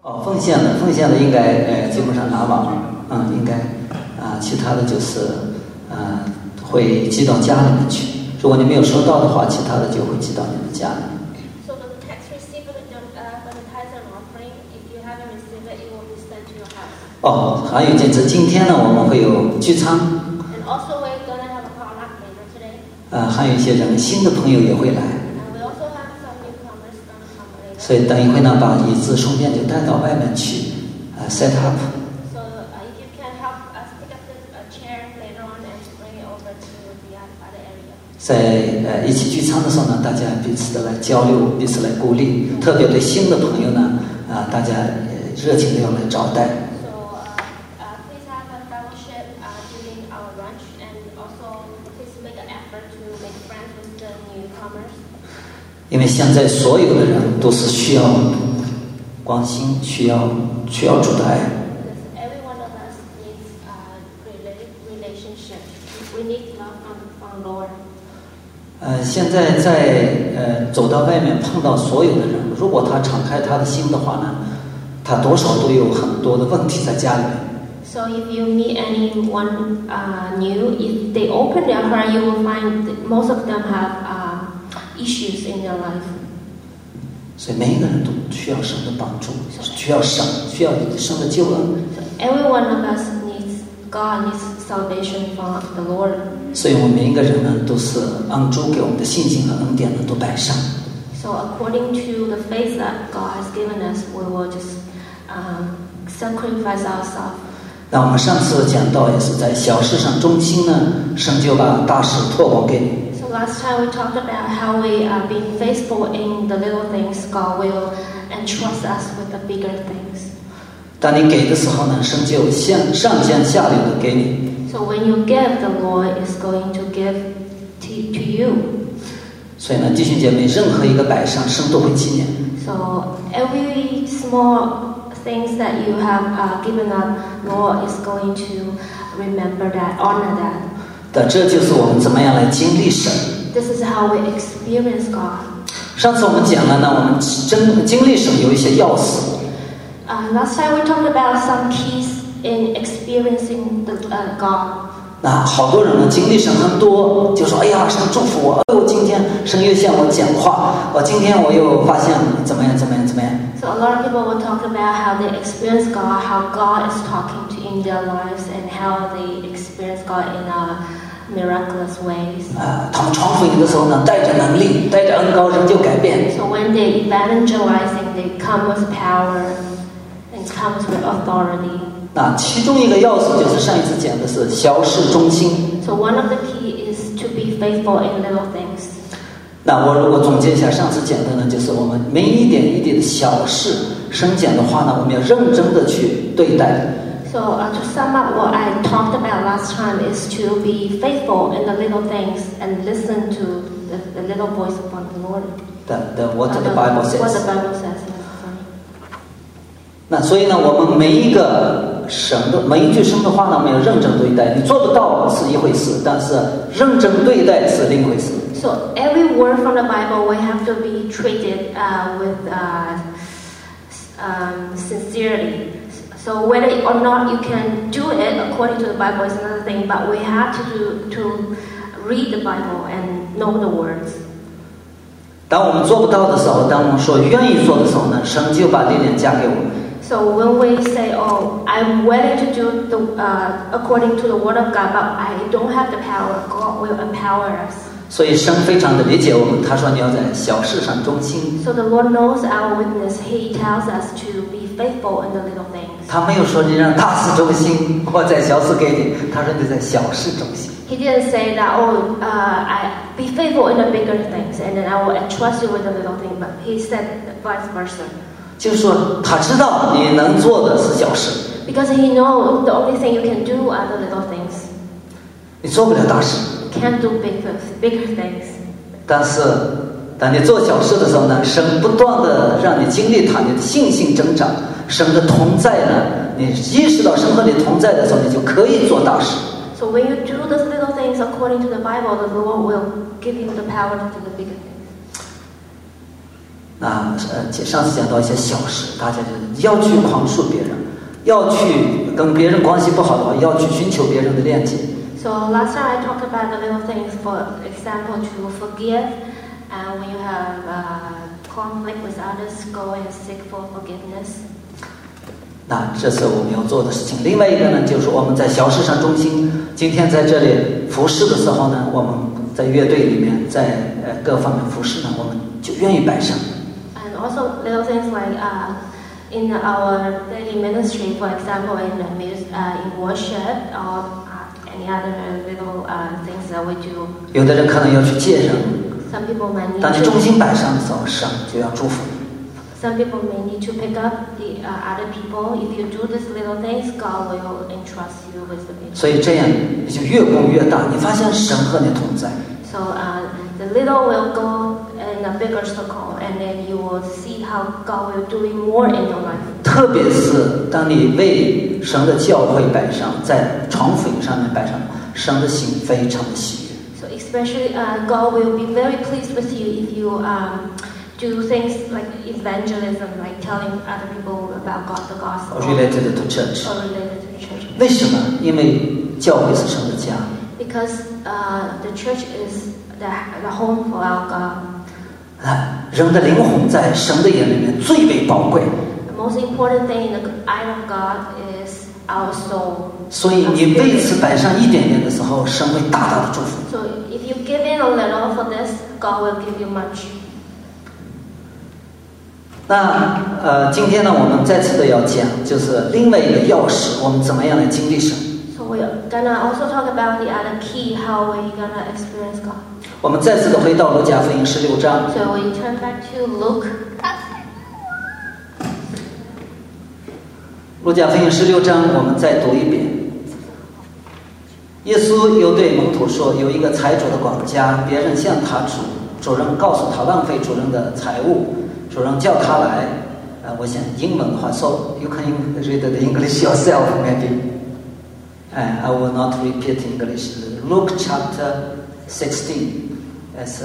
奉献的应该基本上拿完了，应该其他的就是会寄到家里面去。如果你没有收到的话，其他的就会寄到你的家里。 So the tax receipt for the tithes and offering, if you haven't received it, it will be sent to your house. 还有一件事，今天呢我们会有聚餐。 And also we're gonna have a potluck later today. 还有一些人新的朋友也会来。 And we also have some newcomers gonna come later. 所以等一会呢，把椅子顺便就带到外面去set up。 So if you can help us pick up the chair later on and bring it over to the other area. 在一起聚餐的时候呢，大家彼此的来交流，彼此来鼓励，特别对新的朋友呢，大家热情的要来招待。 So please have a fellowship during our lunch, and also please make an effort to make friends with the newcomers. 因为现在所有的人都是需要关心，需要主的爱。 Because every one of us needs relationship. We need love from Lord. 现在在走到外面碰到所有的人，如果他敞开他的心的话呢，他多少都有很多的问题在家里面。 So if you meet anyone new, if they open their heart, you will find that most of them have issues in their life. 所以每一个人都需要神的帮助，需要神的救恩。 So every one of us needs God needs salvation from the Lord. 所以我们每一个人呢，都是按主给我们的信心和恩典呢，都摆上。 So according to the faith that God has given us, we will just sacrifice ourselves. 那我们上次讲到也是在小事上忠心呢，神就把大事托付给你。 So last time we talked about how we are being faithful in the little things. God will entrust us with the bigger things. 当你给的时候呢，神就上尖下流的给你。 So when you give, the Lord is going to give to you. 所以呢，弟兄姐妹，任何一个摆上，神都会纪念。 So every small things that you have given up, Lord is going to remember that, honor that. 但这就是我们怎么样来经历神。 This is how we experience God. 上次我们讲了呢，我们经历神有一些钥匙。 Last time we talked about some keys in experiencing God. 那好多人呢，经历神很多，就说：“哎呀，神祝福我！今天神又向我讲话，今天我又发现怎么样。” So a lot of people will talk about how they experience God, how God is talking in their lives, and how they experience God in miraculous ways. 他们传福音的时候呢，带着能力，带着恩膏，人就改变。 So when they evangelizing, they come with power and comes with authority. 那其中一个钥匙就是上一次讲的是小事忠心。 So one of the key is to be faithful in little things. 那我如果总结一下上次讲的呢，就是我们每一点一滴的小事，神讲的话呢，我们要认真的去对待。 So to sum up what I talked about last time is to be faithful in the little things and listen to the little voice of the Lord. What the Bible says. What the Bible says. 那所以呢，我们每一句神的话呢，我们要认真对待。你做不到是一回事，但是认真对待是另一回事。 So every word from the Bible we have to be treated with sincerity. So whether or not you can do it according to the Bible is another thing, but we have to read the Bible and know the words. 当我们做不到的时候，当我们说愿意做的时候呢，神就把力量加给我们。 So when we say, "Oh, I'm willing to do according to the Word of God, but I don't have the power," God will empower us. 所以神非常的理解我们，他说你要在小事上忠心。 So the Lord knows our weakness. He tells us to be faithful in the little things. 他没有说你让大事忠心，我在小事给你。他说你在小事忠心。 He didn't say that, I be faithful in the bigger things, and then I will entrust you with the little thing. But he said vice versa. 就是说，他知道你能做的是小事。 Because he knows the only thing you can do are the little things. 你做不了大事。 Can't do bigger things. 但是，当你做小事的时候呢，神不断的让你经历你的信心增长，神的同在呢，你意识到神和你同在的时候，你就可以做大事。 So when you do those little things according to the Bible, the Lord will give you the power to do the bigger things. 上次讲到一些小事，大家就要去宽恕别人，要去跟别人关系不好的话，要去寻求别人的谅解。 So last time I talked about the little things, for example, to forgive, and when you have conflict with others, go and seek for forgiveness. 那这是我们要做的事情。另外一个呢，就是我们在小事上忠心。今天在这里服侍的时候呢，我们在乐队里面，在各方面服侍呢，我们就愿意摆上。 And also little things like in our daily ministry, for example, in worship or any other little things that we do. 有的人可能要去借人。 Some people may need. 当你忠心摆上的时候，神就要祝福你。 Some people may need to pick up the other people. If you do these little things, God will entrust you with the people. 所以这样你就越供越大，你发现神和你同在。 So the little will go in a bigger circle, and then you will see how God will doing more in your life. 特别是当你为神的教会摆上，在传福音上面摆上，神的心非常的喜悦。 So especially God will be very pleased with you if you do things like evangelism, like telling other people about God, the gospel. Related to church. Or related to church. 为什么？因为教会是神的家。 Because the church is the home for our God. 人的灵魂在神的眼里面最为宝贵。 The most important thing in the eye of God is our soul. 所以你为此摆上一点点的时候，神会大大的祝福。 So if you give in a little for this, God will give you much. 那今天呢，我们再次的要讲，就是另外一个钥匙，我们怎么样来经历神。 So we're gonna also talk about the other key, how we're gonna experience God. 我们再次的回到路加福音16章。 So we turn back to Luke. 路加福音16章，我们再读一遍。耶稣又对门徒说：“有一个财主的管家，别人向他主人告诉他浪费主人的财物。主人叫他来，我想英文的话 ，so you can read the English yourself maybe. I will not repeat English. Luke chapter 16. It's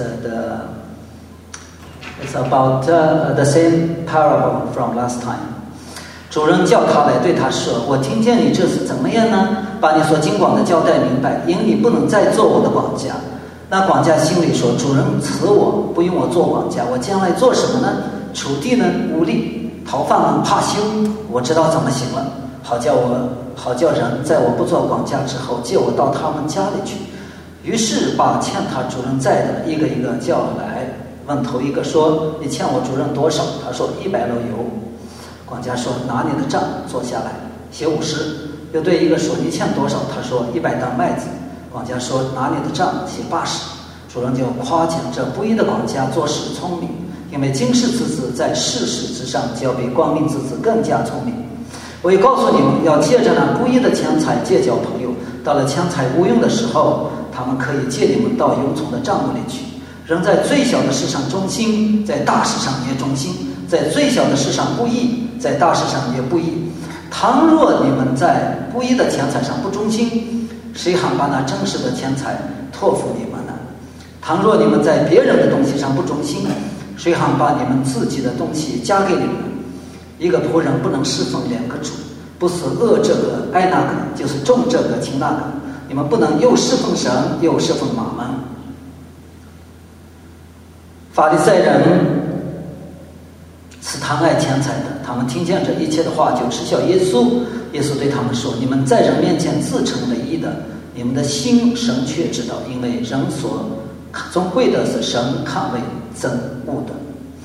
about the same parable from last time. 主人叫他来，对他说：“我听见你这是怎么样呢？把你所经广的交代明白，因你不能再做我的管家。”那管家心里说：“主人辞我，不用我做管家，我将来做什么呢？楚地呢无力，逃犯们怕羞，我知道怎么行了，好叫人在我不做管家之后，借我到他们家里去。”于是把欠他主人债的一个一个叫来，问头一个说：“你欠我主人多少？”他说：“100簍油。”管家说：“拿你的账做下来，写50。”又对一个说：“你欠多少？”他说：“100担麦子。”管家说：“拿你的账写80。”主人就夸奖这不义的管家做事聪明，因为经世之子在世事之上，较比光明之子更加聪明。我也告诉你们，要借着那不义的钱财结交朋友，到了钱财无用的时候，他们可以借你们到臃肿的账目里去。人在最小的事上忠心，在大事上也忠心；在最小的事上不义，在大事上也不义。倘若你们在不义的钱财上不忠心，谁还把那真实的钱财托付你们呢？倘若你们在别人的东西上不忠心，谁还把你们自己的东西加给你们？一个仆人不能侍奉2个主，不是恶这个爱那个，就是重这个轻那个。你们不能又侍奉神，又侍奉马门。法利赛人是贪爱钱财的，他们听见这一切的话就嗤笑耶稣。耶稣对他们说：“你们在人面前自称为义的，你们的心神却知道，因为人所尊贵的是神看为憎恶的。”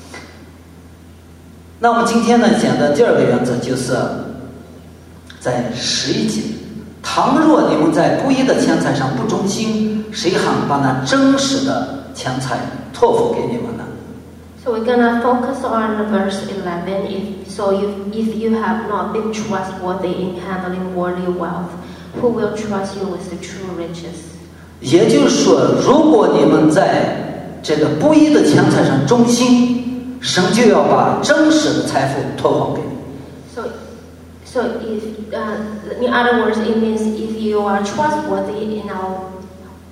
那我们今天呢讲的第二个原则，就是在11节：倘若你们在不义的钱财上不忠心，谁还把那真实的钱财托付给你们呢？ So we're gonna focus on verse 11. If you have not been trustworthy in handling worldly wealth, who will trust you with the true riches? 也就是说，如果你们在这个不义的钱财上忠心，神就要把真实的财富托付给你。 So if, in other words, it means if you are trustworthy in our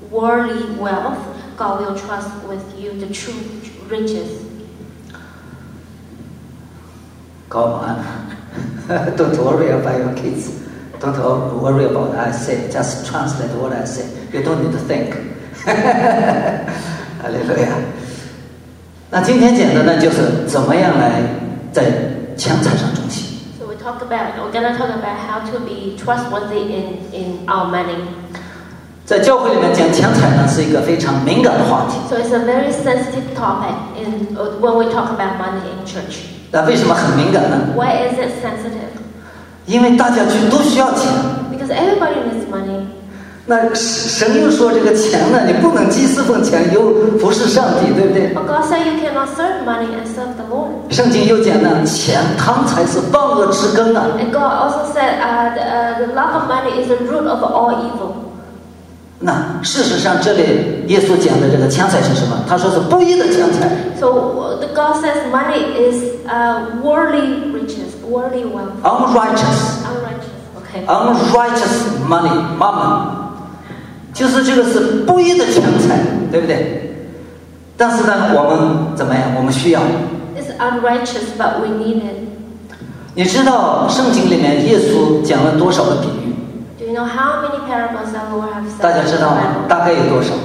worldly wealth, God will trust with you the true riches. Come on. Don't worry about your kids. Don't worry about what I say. Just translate what I say. You don't need to think. 哈利路亚。那今天讲的呢，就是怎么样来在钱财上忠心。 So we're gonna talk about how to be trustworthy in our money. 在教会里面讲钱财呢，是一个非常敏感的话题。 So it's a very sensitive topic when we talk about money in church. 那为什么很敏感呢？ Why is it sensitive? 因为大家都需要钱。 Because everybody needs money. 那神又说这个钱呢，你不能既侍奉钱又服侍上帝，对不对？ But God said you cannot serve money and serve the Lord. 圣经又讲呢，钱贪财是万恶之根啊。 And God also said the love of money is the root of all evil. 那事实上，这里耶稣讲的这个钱财是什么？他说是不义的钱财。 So God says money is worldly riches, worldly wealth. Unrighteous. Okay. Unrighteous money, mammon. 就是这个是不义的钱财，对不对？但是呢，我们怎么样？我们需要。 It's unrighteous, but we need it. 你知道圣经里面耶稣讲了多少个比喻？ Do you know how many parables the Lord has said? 大家知道吗？大概有多少？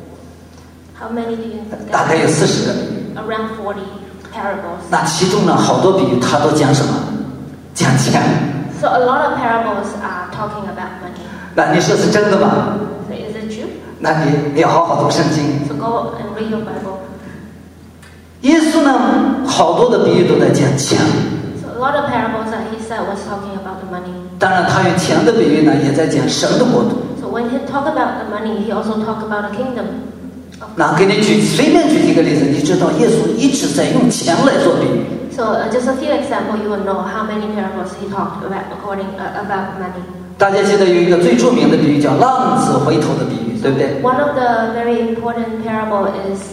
How many do you think? 大概有40个比喻。 Around 40 parables. 那其中呢，好多比喻他都讲什么？讲钱。 So a lot of parables are talking about money. 那你说是真的吗？ So is it true? 那你要好好读圣经。 So go and read your Bible. 耶稣呢，好多的比喻都在讲钱。 So a lot of parables that he said was talking about the money. 当然，他用钱的比喻呢，也在讲神的国度。 So when he talked about the money, he also talked about the kingdom. 那给你随便举几个例子，你知道耶稣一直在用钱来做比喻。 So just a few examples, you will know how many parables he talked about about money. 大家记得有一个最著名的比喻叫浪子回头的比喻，对不对？ One of the very important parable is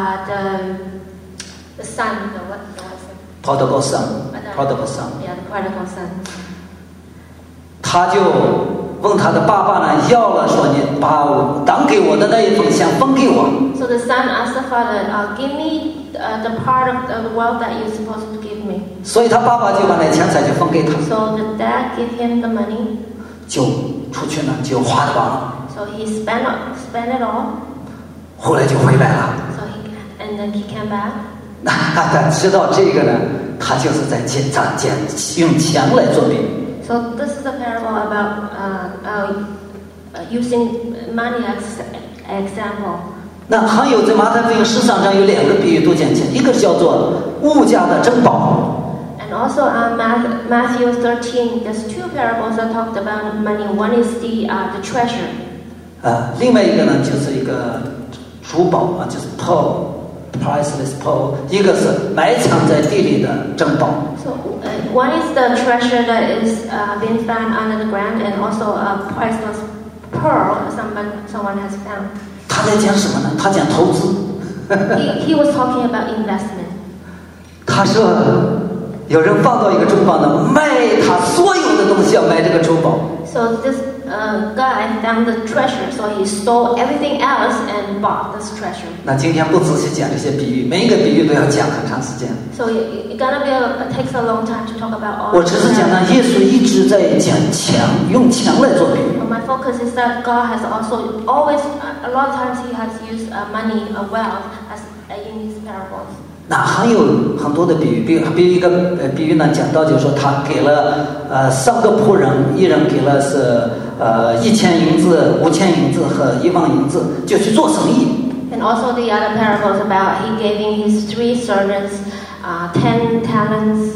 the son, Prodigal son. Prodigal son. Yeah, the prodigal son. 他就问他的爸爸呢，要了说你把当给我的那一份先分给我。 So the son asked the father, "Give me the part of the wealth that you're supposed to give me." 所以他爸爸就把那钱财就分给他， So the dad gave him the money. 就出去呢就花得完了， So he spent it all. 后来就回来了。 So and then he came back. 那大家知道这个呢，他就是在用钱来做比喻。 So this is a parable about using money as example. 那还有在马太福音13章有2个比喻都讲钱，一个叫做物价的珍宝。 And also Matthew 13, there's 2 parables that talked about money. One is the treasure. 另外一个呢就是一个珠宝啊，就是 pearl。Priceless pearl， 一个是埋藏在地里的珍宝。 So one is the treasure that is being found under the ground, and also a priceless pearl someone has found. 他在讲什么呢？他讲投资。 he was talking about investment. 他说，有人放到一个珠宝呢，卖他所有的东西要买这个珠宝。 So this guy found the treasure, so he stole everything else and bought this treasure. 那今天不仔细讲这些比喻，每一个比喻都要讲很长时间。 So it's gonna takes a long time to talk about all. 我只是讲呢，耶稣一直在讲钱，用钱来做比喻。 But my focus is that God has also always, a lot of times He has used money, wealth, as in His parables. 那还有很多的比喻，比如一个比喻呢，讲到就是说他给了3个仆人，一人给了是1000银子、5000银子和1万银子，就去做生意。 And also the other parables about He giving His 3 servants 10 talents,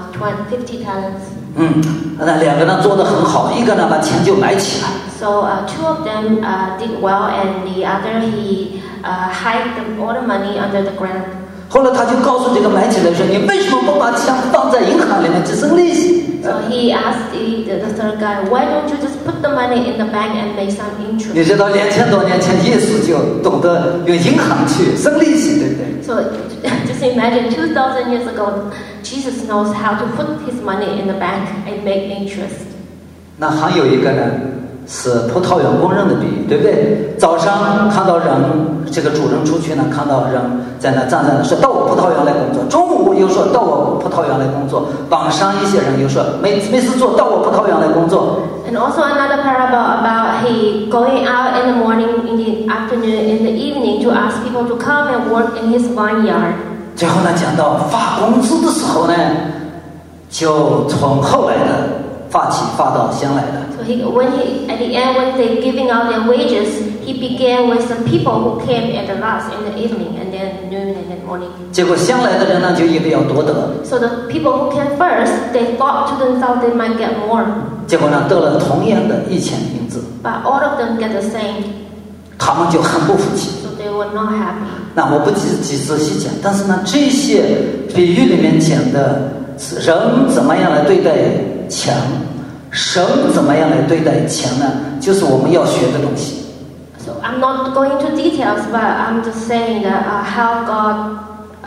50 talents. 那2个呢做得很好，一个呢把钱就埋起来。 So 2 of them did well, and the other he hid all the money under the ground. 后来他就告诉这个埋起来说：“你为什么不把钱放在银行里面只生利息？” So he asked the third guy, "Why don't you just put the money in the bank and make some 你 interest?" 知道2000多年前耶稣就懂得用银行去生利息，对不对？ So just imagine 2,000 years ago, Jesus knows how to put his money in the bank and make interest. 那还有一个呢， 是葡萄园工人的比喻，对不对？早上看到人，这个主人出去呢，看到人在那站在那，说到我葡萄园来工作；中午又说到我葡萄园来工作；晚上一些人又说没事做，到我葡萄园来工作。 And also another parable about he going out in the morning, in the afternoon, in the evening to ask people to come and work in his vineyard. 最后呢，讲到发工资的时候呢，就从后来的发起发到先来的。 So at the end, when they giving out their wages, he began with the people who came at the last in the evening, and then noon and then morning. 结果先来的人呢，就以为要多得。 So the people who came first, they thought to themselves they might get more. 结果呢，得了同样的1000银子。 But all of them get the same. 他们就很不服气。 So they were not happy. 那我不仔细讲，但是呢，这些比喻里面讲的人怎么样来对待钱，神怎么样来对待钱呢？就是我们要学的东西。 So I'm not going into details, but I'm just saying that how God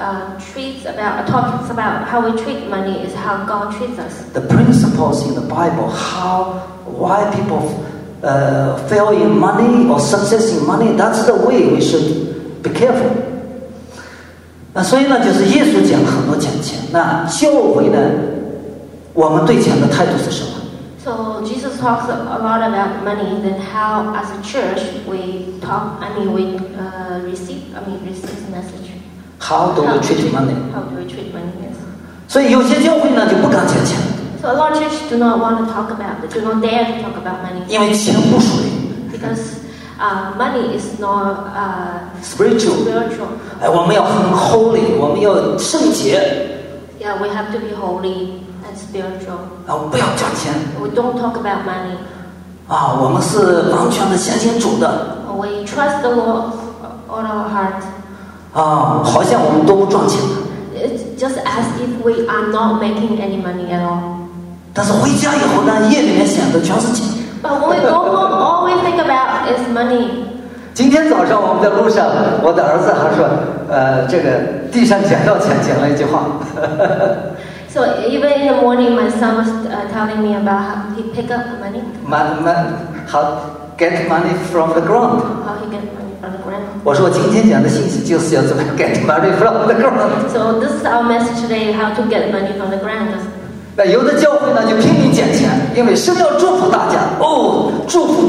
talks about how we treat money is how God treats us. The principles in the Bible, why people fail in money or success in money, that's the way we should be careful. 那所以呢，就是耶稣讲很多讲钱。那教会呢，我们对钱的态度是什么？ So Jesus talks a lot about money. Then how, as a church, we receive the message. How do we treat money? How do we treat money? Yes. 所以有些教会呢就不敢讲钱。 So a lot of churches do not want to talk about, do not dare to talk about money. 因为钱不属灵。 Because money is not spiritual. 我们要很 holy， 我们要圣洁。 Yeah, we have to be holy and spiritual. 不要讲钱。 We don't talk about money. 我们是完全的相信主的。 We trust the Lord all our heart. 好像我们都不赚钱。 It's just as if we are not making any money at all. 但是回家以后呢，夜里面想的全是钱。 But when we go home, all we think about is money. 今天早上我们在路上，我的儿子还说，这个地上捡到钱，讲了一句话。 So even in the morning, my son was telling me about how he pick up the money. How get money from the ground? How he get money from the ground. 我说我今天讲的信息就是要怎么 get money from the ground. So this is our message today: how to get money from the ground. 那有的教会呢就拼命捡钱，因为是要祝福大家。祝福。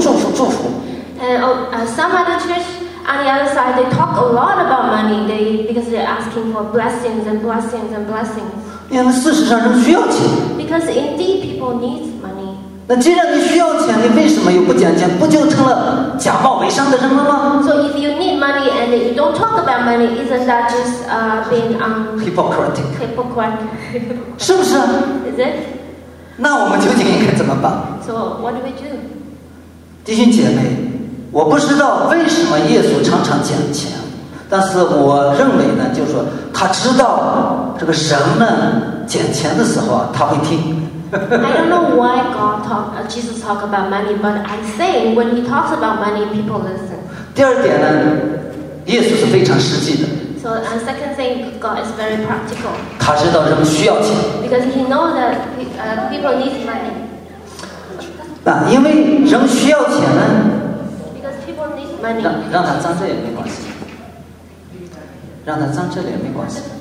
And some other church on the other side, they talk a lot about money. Because they're asking for blessings and blessings and blessings. 因为事实上人需要钱。 Because indeed people need money. 那既然你需要钱，你为什么又不讲钱？不就成了假冒伪善的人了吗 So if you need money and you don't talk about money, isn't that just being hypocritic? 是不是 Is it? 那我们究竟应该怎么办 So what do we do? 弟兄姐妹，我不知道为什么耶稣常常讲钱，但是我认为呢，就是说他知道这个神呢讲钱的时候他会听。 I don't know why Jesus talk about money, but I say when he talks about money, people listen. 第二点呢，耶稣是非常实际的。 So second thing, God is very practical. 他知道人需要钱。 Because he knows that people need money. 因为人需要钱呢。 Because people need money. 让他脏这也没关系，让他脏这里也没关系。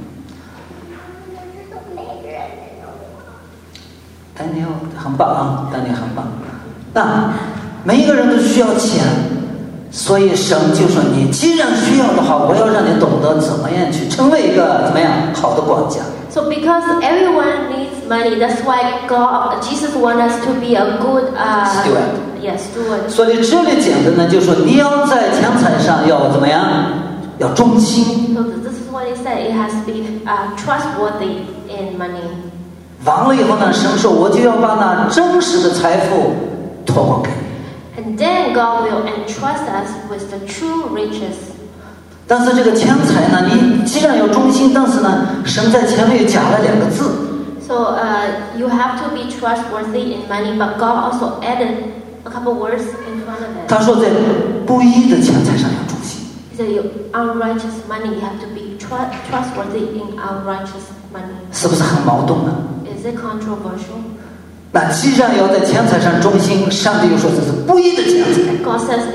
丹尼很棒啊，丹尼很棒。那每一个人都需要钱，所以神就说：“你既然需要的话，我要让你懂得怎么样去成为一个怎么样好的管家。” So because everyone needs money, that's why Jesus wants us to be a good steward. Yes, steward. 所以这里讲的呢，就是说你要在钱财上要怎么样，要忠心。 So this is what he said. It has to be trustworthy in money. 完了以后呢，神说我就要把那真实的财富托管给你。 And then God will entrust us with the true riches. 但是这个钱财呢，你既然有忠心，但是呢，神在前面又加了2个字。 So you have to be trustworthy in money, but God also added a couple words in front of it. 他说在不义的钱财上要忠心。 He said, "You unrighteous money, you have to be trustworthy in unrighteous money." 是不是很矛盾呢？ Is it controversial? 那既然要在钱财上忠心，上帝又说这是不义的钱财。 God says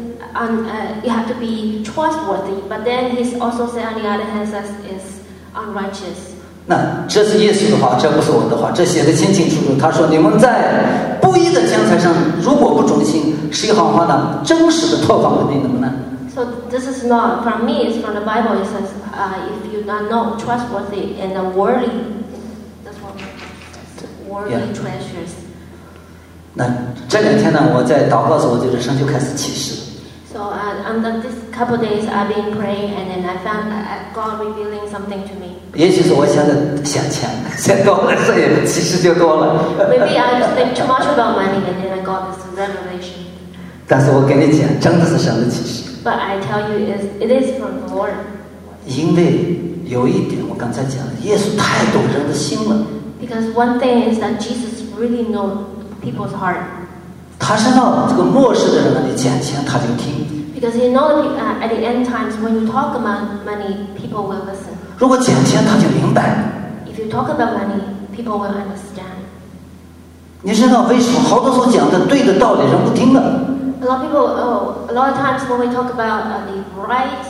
you have to be trustworthy, but then He's also said on the other hand says is unrighteous. 那这是耶稣的话，这不是我的话，这写的清清楚楚。他说你们在不义的钱财上如果不忠心，谁好话呢？真实的托付给你们呢？ So this is not from me, it's from the Bible. It says if you are not trustworthy in the worldly, that's what it says, worldly treasures. 那这2天呢，我在祷告的时候，我就人生就开始启示。 So under this couple of days, I've been praying, and then I found God revealing something to me. 也许是我现在想钱，想多了，所以启示就多了。 Maybe I just think too much about money, and then I got this revelation. 但是我跟你讲，真的是神的启示。 But I tell you, it is from the Lord. 因为有一点，我刚才讲了，耶稣太懂人的心了。 Because one thing is that Jesus really knows people's heart. 他知道这个末世的人呢，你讲钱他就听。 Because He knows at the end times when you talk about money, people will listen. 如果讲钱他就明白。 If you talk about money, people will understand. 你知道为什么好多时候讲的对的道理人不听了？ A lot of people, a lot of times when we talk about the right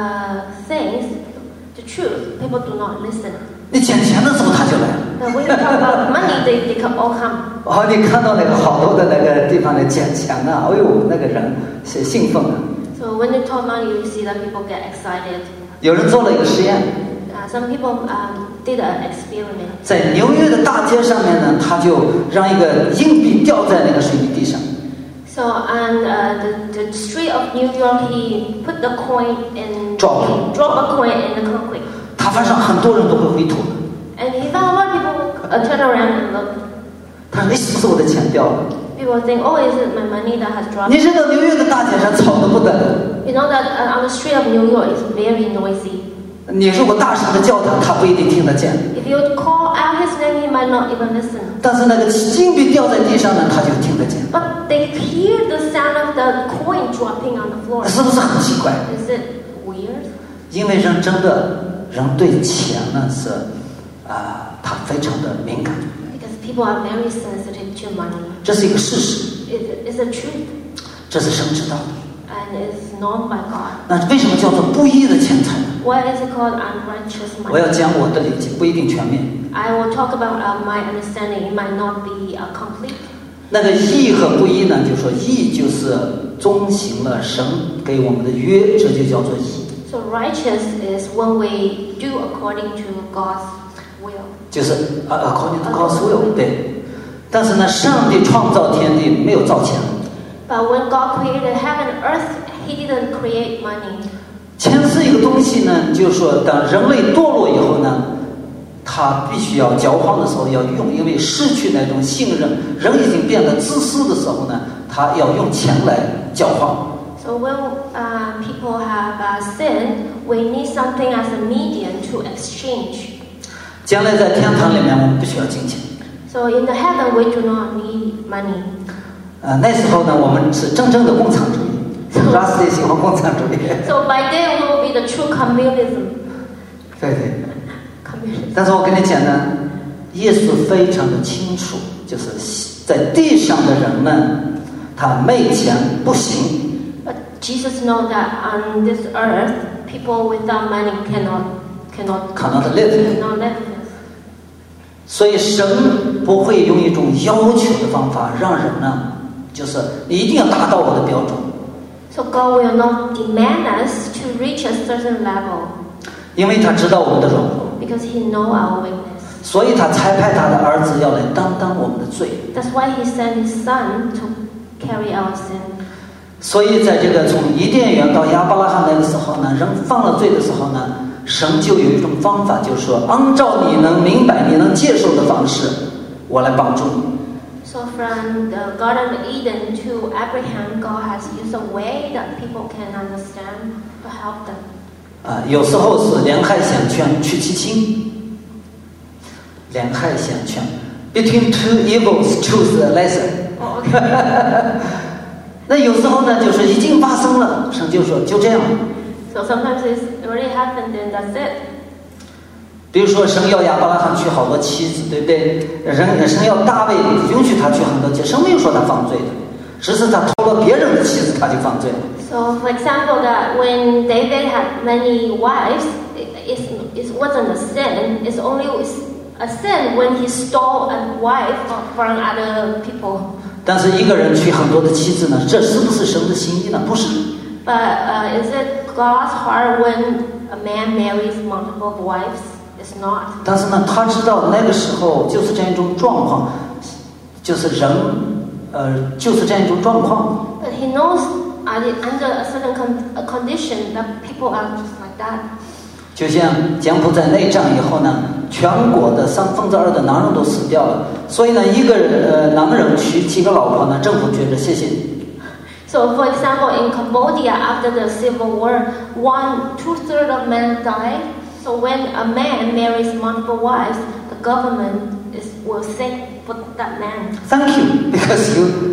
things, the truth, people do not listen. 你讲钱的时候他就来了。 But when you talk about money, they all come. 哦，你看到那个好多的那个地方的讲钱啊，哎呦，那个人是兴奋啊。 So when you talk money, you see that people get excited. 有人做了一个实验。 Some people did an experiment. 在纽约的大街上面呢，他就让一个硬币掉在那个水泥地上。 So on the street of New York, he put the coin in, drop a coin in the concrete. 他发现很多人都会回头的。 And he found a lot of people turn around and look. 他说：“是不是我的钱掉了？” People think, "Oh, is it my money that has dropped?" 你知道纽约的大街上吵得不得了。 You know that on the street of New York is very noisy. 你如果大声的叫他，他不一定听得见。 If you call out his name, he might not even listen. 但是那个金币掉在地上呢，他就听得见。 But they hear the sound of the coin dropping on the floor. 是不是很奇怪？ Is it weird? 因为人真的，人对钱呢是他非常的敏感。 Because people are very sensitive to money. 这是一个事实。 It's a truth. 这是神知道的。 And it's known by God. 那为什么叫做不义的钱财呢？ Why is it called unrighteous money? 我要讲我的理解，不一定全面。 I will talk about my understanding. It might not be complete. 那个义和不义呢？就说义就是遵行了神给我们的约，这就叫做义。 So righteous is when we do according to God's will. 就是 according to God's will， 对。但是呢，上帝创造天地没有造钱。 But when God created heaven and earth, He didn't create money. 钱是一个东西呢，就是说，当人类堕落以后呢，他必须要交换的时候要用，因为失去那种信任，人已经变得自私的时候呢，他要用钱来交换。 So when people have sinned, we need something as a medium to exchange. 将来在天堂里面，我们不需要金钱。 So in the heaven, we do not need money. 那时候呢，我们是真正的共产主义，拉斯也喜欢共产主义。 So by then we will be the true communism. 对对。 Communism. 但是我跟你讲呢，耶稣非常的清楚，就是在地上的人呢，他没钱不行。 But Jesus knows that on this earth, people without money cannot live. 所以神不会用一种要求的方法让人呢，就是你一定要达到我的标准。 So God will not demand us to reach a certain level. 因为他知道我们的软弱。 Because He knows our weakness. 所以他差派他的儿子要来担当我们的罪。 That's why He sent His Son to carry our sin. 所以在这个从伊甸园到亚伯拉罕那个时候呢，人犯了罪的时候呢，神就有一种方法，就是说按照你能明白、你能接受的方式，我来帮助你。 So from the Garden of Eden to Abraham, God has used a way that people can understand to help them. 有时候是两害相权取其轻，两害相权 ，between two evils choose a lesser。 Oh, okay. 那有时候呢，就是已经发生了，神就说就这样。 So sometimes it's already happened and that's it. 比如说神要亚伯拉罕娶好多妻子，对不对？神要大卫允许他娶很多妻子，神没有说他犯罪的，只是他偷了别人的妻子，他就犯罪了。 So, for example, that when David had many wives, it wasn't a sin. It's only a sin when he stole a wife from other people. 但是一个人娶很多的妻子呢，这是不是神的心意呢？不是。 But is it God's heart when a man marries multiple wives? It's not. 但是呢，他知道那个时候就是这样一种状况，就是人，就是这样一种状况。 But he knows under a certain condition that people are just like that. 就像柬埔寨内战以后呢，全国的2/3的男人都死掉了，所以呢，一个男人娶几个老婆呢，政府觉得谢谢你。 So, for example, in Cambodia, after the civil war, 2/3 of men died. So, when a man marries multiple wives, the government will say for that man. Thank you, because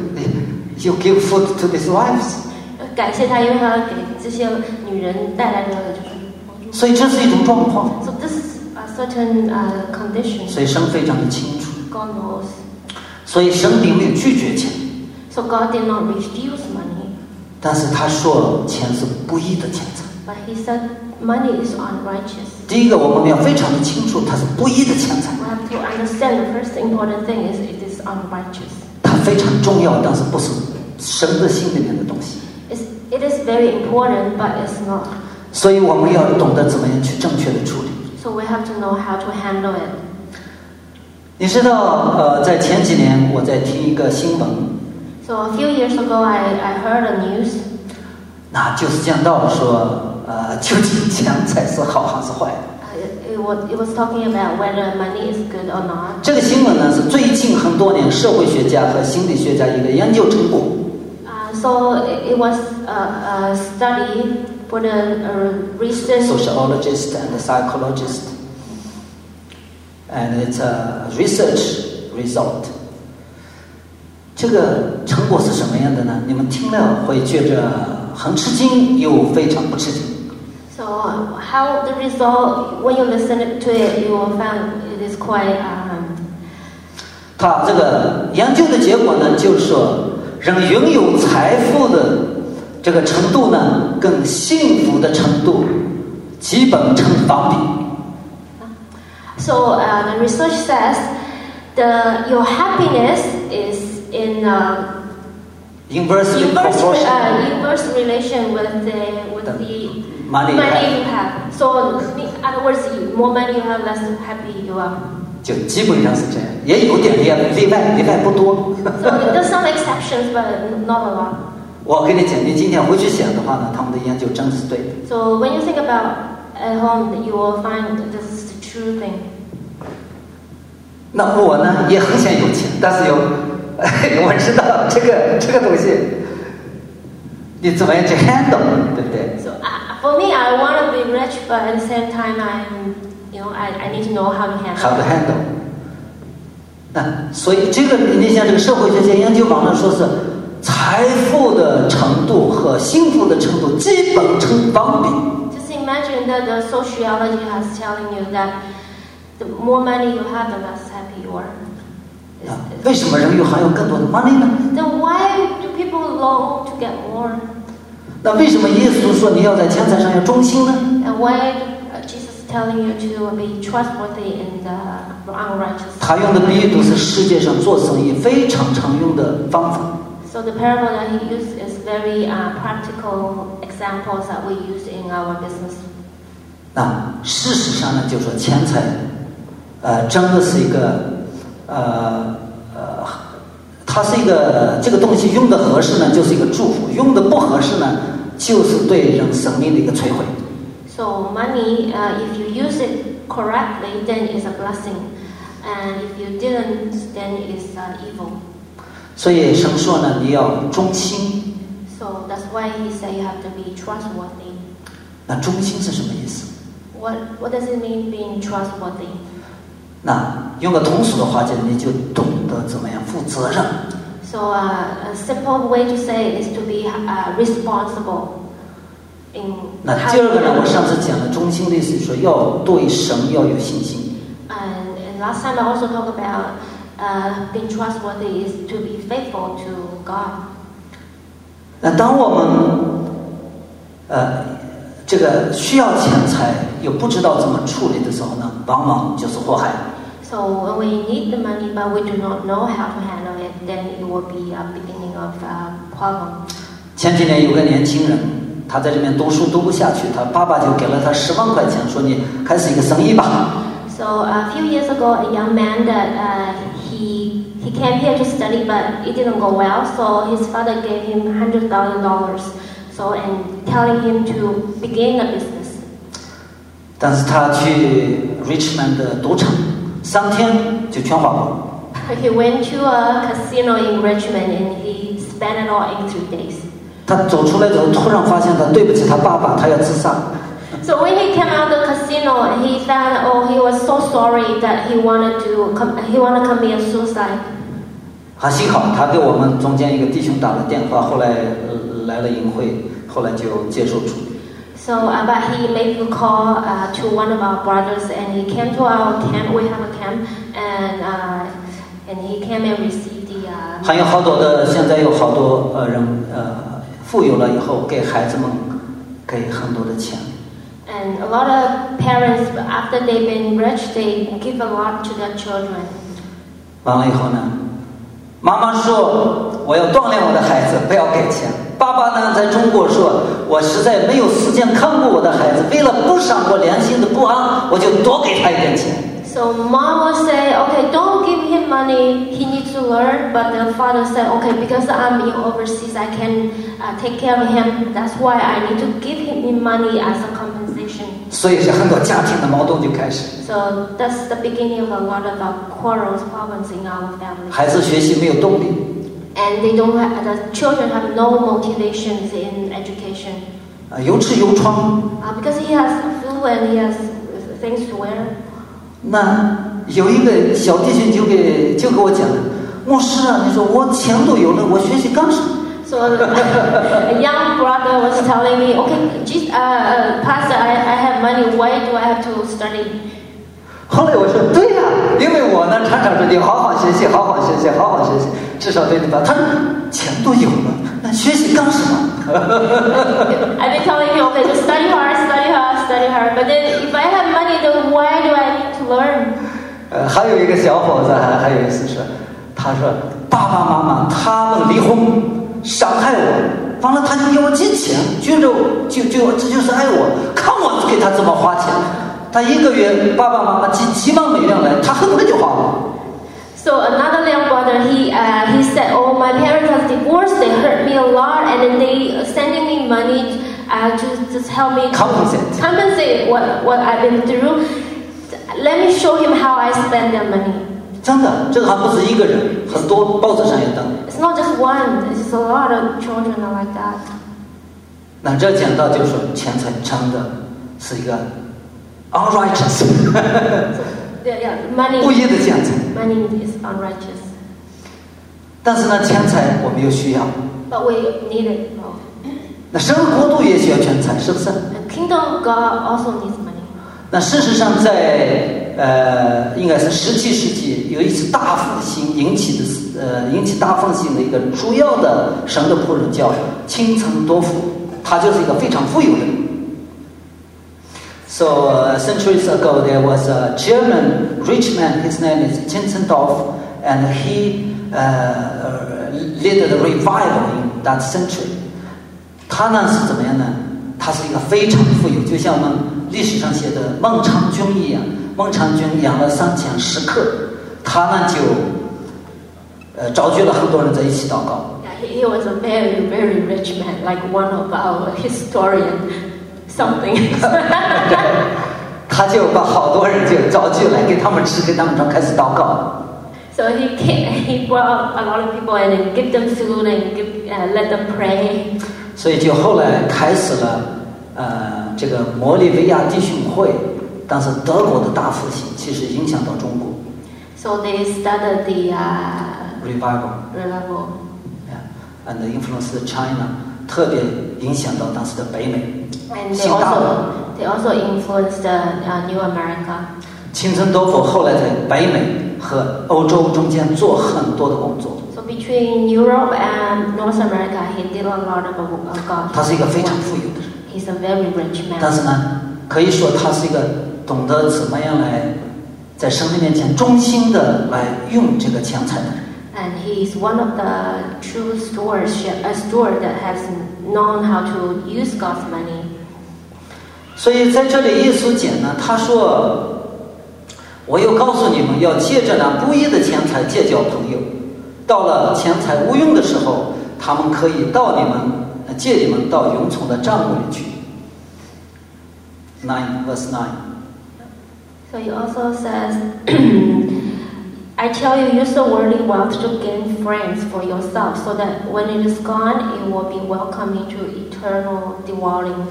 you give food to these wives. 感谢他，因为他给这些女人带来的就是帮助。 所以这是一种状况。 So this is a certain condition. 所以神非常的清楚。 God knows. 所以神并没有拒绝钱。 So God did not refuse money. 但是他说钱是不义的钱财。 But he said money is unrighteous. 第一个，我们要非常的清楚，它是不义的钱财。 We have to understand the first important thing is it is unrighteous. 它非常重要，但是不是神的心里面的东西。 It is very important, but it's not. 所以我们要懂得怎么样去正确的处理。 So we have to know how to handle it. 你知道，在前几年我在听一个新闻。 So a few years ago, I heard a news. 那就是讲到说，究竟钱财是好还是坏 ？It was talking about whether money is good or not. 这个新闻呢是最近很多年社会学家和心理学家一个研究成果。 So it was a study for the recent sociologist and psychologist, and it's a research result. 这个成果是什么样的呢？你们听了会觉着很吃惊，又非常不吃惊。 So how the result, when you listen to it, you will find it is quite. 他这个研究的结果呢，就是说，人拥有财富的这个程度呢，跟幸福的程度基本成反比。 So the research says your happiness is in inverse relation with the money you have. So in other words, more money you have, less happy you are. 就基本上是这样，也有点例外不多。 So there's some exceptions, but not a lot. 我跟你讲，你今天回去想的话呢，他们的研究真是对的。 So when you think about at home, you will find this is the true thing. 那我呢也很想有钱，但是我知道这个东西，你怎么样去 handle， 对不对 ？So for me, I want to be rich, but at the same time, I need to know how to handle. How to handle. 那所以这个你像这个社会学家研究网上说是财富的程度和幸福的程度基本成反比。 Just imagine that the sociology has telling you that the more money you have, the less happy you are. 为什么人还有更多的 money 呢？ Then why do people long to get more? 那为什么耶稣说你要在钱财上要忠心呢？ And why Jesus is telling you to be trustworthy in the unrighteous? 他用的比喻都是世界上做生意非常常用的方法。 So the parable that he used is very practical examples that we use in our business. 那事实上呢，就说钱财，真的是一个，它是一个这个东西用的合适呢，就是一个祝福；用的不合适呢，就是对人生命的一个摧毁。 So money, if you use it correctly, then it's a blessing, and if you didn't, then it's evil. 所以神说呢，你要忠心。 So that's why he said you have to be trustworthy. 那忠心是什么意思？ What does it mean being trustworthy? 那用个通俗的话讲，你就懂得怎么样负责任。 So a simple way to say it is to be responsible. 那第二个呢，我上次讲了中心的意思，说要对神要有信心。 And last time I also talked about being trustworthy is to be faithful to God. 那当我们这个需要钱财又不知道怎么处理的时候呢，往往就是祸害。 So when we need the money but we do not know how to handle it, then it will be a beginning of a problem. 前几年有个年轻人，他在这边读书读不下去，他爸爸就给了他10万块钱，说你开始一个生意吧。 So a few years ago, a young man that he came here to study, but it didn't go well. So his father gave him $100,000. So and telling him to begin a business. 但是他去 Richmond 的赌场，3天就全花光。 He went to a casino in Richmond and he spent it all in 3 days. 他走出来之后，突然发现他对不起他爸爸，他要自杀。 So when he came out of the casino, he found he was so sorry that he wanted to commit suicide. 还幸好他给我们中间一个弟兄打了电话，后来来了营会，后来就接受主。 So, but he made a call to one of our brothers, and he came to our camp. We have a camp, and he came and received the. 还有好多的，现在有好多人富有了以后，给孩子们给很多的钱。 And a lot of parents, after they've been rich, they give a lot to their children. 完了以后呢，妈妈说我要锻炼我的孩子，不要给钱。爸爸呢，在中国说，我实在没有时间看顾我的孩子，为了不伤我良心的不安，我就多给他一点钱。 So mom will say, okay, don't give him money. He needs to learn. But the father said, okay, because I'm in overseas, I can take care of him. That's why I need to give him money as a compensation. 所以是很多家庭的矛盾就开始。 So that's the beginning of a lot of quarrels, problems in our family. 孩子学习没有动力。 And they don't have, the children have no motivations in education. 有吃有穿。 Because he has food and he has things to wear. 那有一个小弟兄就给我讲，牧师啊，你说我钱都有了，我学习干什么？ So a young brother was telling me, okay, Pastor, I have money. Why do I have to study? 后来我说对呀，因为我呢常常说你好好学习，好好学习，好好学习，至少对你吧。他说钱都有了，那学习干什么？ I've been telling him, okay, just study hard, study hard, study hard. But then if I have money, then why do I need to learn? 还有一个小伙子还有一次说，他说爸爸妈妈他们离婚伤害我，完了他就给我借钱，觉得这就是爱我，看我给他怎么花钱。他一个月爸爸妈妈寄7万美元来，他很快就花了。 So another young brother, he said, oh, my parents are divorced. They hurt me a lot, and then they sending me money to just help me compensate what I've been through. Let me show him how I spend their money. 真的，这个还不是一个人，很多报纸上也登。 It's not just one. It's a lot of children are like that. 那这讲到就是说，钱财真的是一个 unrighteous， money 不义的钱财。 Money is unrighteous. 但是呢，钱财我们又需要。 But we need it. 那神的国度也需要钱财，是不是？ The kingdom of God also needs money. 那事实上在，应该是17世纪有一次大复兴引起大复兴的一个主要的神的仆人叫钦岑多夫，他就是一个非常富有的人。So centuries ago, there was a German rich man. His name is Zinzendorf, and he led the revival in that century. 他呢是怎么样呢？他是一个非常富有，就像我们历史上写的孟尝君一样。孟尝君养了3000食客，他呢就召集了很多人在一起祷告。 Yeah, he was a very, very rich man, like one of our historian. Something. 他就把好多人就召集来，给他们吃，给他们开始祷告。 So he brought a lot of people and then give them food and let them pray. 所以就后来开始了这个摩利维亚弟兄会，但是德国的大复兴其实影响到中国。 So they started the revival. Revival. Yeah, and influenced China. 特别影响到当时的北美。 And 新大陆 they also influenced New America. 钦森多夫后来在北美和欧洲中间做很多的工作。 So between Europe and North America, he did a lot of God. 他是一个非常富有的人， He's a very rich 但 man. 是呢，可以说他是一个懂得怎么样来在神的面前忠心的来用这个钱财的人。 And he's one of the true steward that has known how to use God's money. 所以在这里，耶稣讲呢，他说：“我又告诉你们，要借着那不义的钱财结交朋友，到了钱财无用的时候，他们可以借你们到臃肿的帐目里去。” 9 verse 9。 So he also says, I tell you, use the worldly wealth to gain friends for yourself, so that when it is gone, it will be welcomed into eternal dwellings.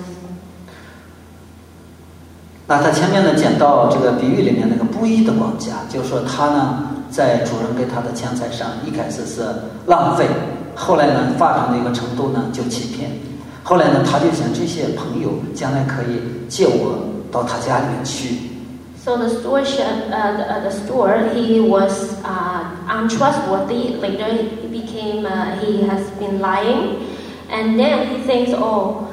那他前面呢讲到这个比喻里面那个不义的管家，就是说他呢在主人给他的钱财上一开始是浪费，后来呢发展的一个程度呢就欺骗，后来呢他就想这些朋友将来可以借我到他家里面去。 So the steward, he was untrustworthy. Later, he became, he has been lying, and then he thinks, oh,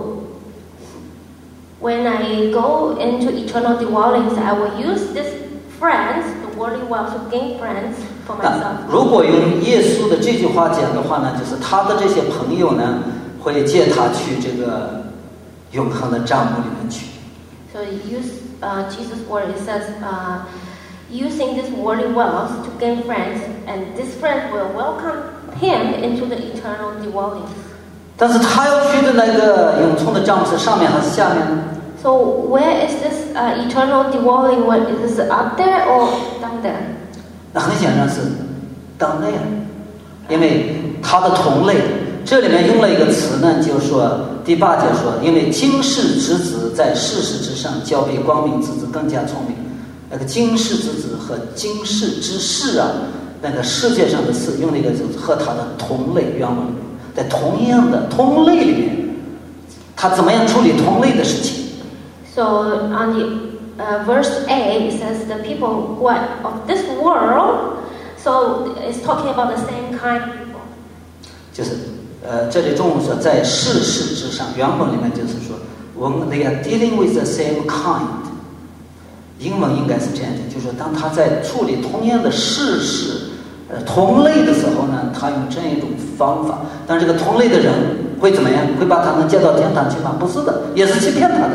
when I go into eternal dwellings, I will use these friends, the worldly wealth, to gain friends for 那 myself. 如果用耶稣的这句话讲的话呢，就是他的这些朋友呢会借他去这个永恒的帐幕里面去。 So use Jesus' word. It says, using this worldly wealth to gain friends, and these friends will welcome him into the eternal dwellings. 但是他要去的那个永存的帐幕是上面还是下面呢？ So where is this eternal dwelling? What is it, up there or down there? 那很显然是当内了，因为他的同类，这里面用了一个词呢，就是说第8节说，因为今世之子在世事之上，较比光明之子更加聪明。那个今世之子和今世之事啊，那个世界上的事，用了一个就是和他的同类原文里面，在同样的同类里面，他怎么样处理同类的事情？ So on the verse A, it says the people who are of this world. So it's talking about the same kind of people. 就是这里中文说在世事之上，原文里面就是说 when they are dealing with the same kind， 英文应该是这样的，就是说当他在处理同样的世事同类的时候呢，他用这样一种方法，但这个同类的人会怎么样？会把他们接到天堂去吗？不是的，也是欺骗他的。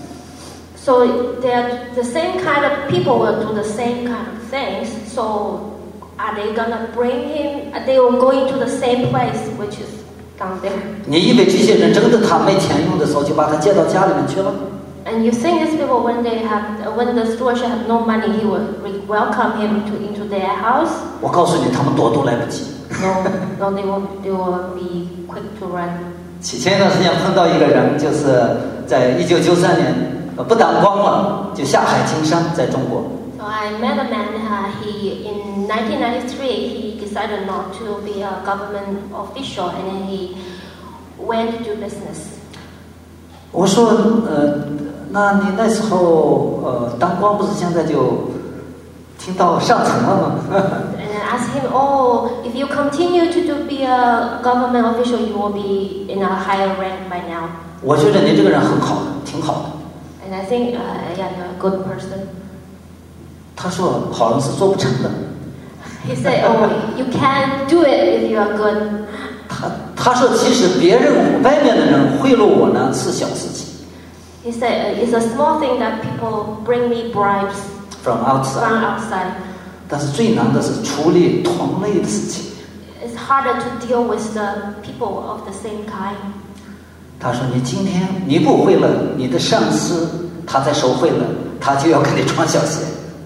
So they are the same kind of people will do the same kind of things. So are they gonna bring him? They will go into the same place, which is down there. 你以为这些人真的他没钱用的时候就把他接到家里面去了？ And you think these people, when the steward have no money, he will welcome him into their house? 我告诉你，他们躲都来不及。 No, they will be quick to run. 前一段时间碰到一个人，就是在1993年。 不当官了，就下海经商，在中国。 So I met a man. He in 1993 he decided not to be a government official, and then he went to do business. 我说，那你那时候当官不是现在就听到上层了吗？ And I asked him, "Oh, if you continue to be a government official, you will be in a higher rank by now." 我觉得你这个人很好的，挺好的。 And I think, yeah, you're a good person. 他说好人是做不成的。 He said, "Oh, you can't do it if you are good." 他说其实别人外面的人贿赂我呢是小事情。 He said, "It's a small thing that people bring me bribes from outside. 但是最难的是处理同类的事情。 It's harder to deal with the people of the same kind." 他说：“你今天你不贿赂你的上司，他再受贿赂，他就要跟你穿小鞋。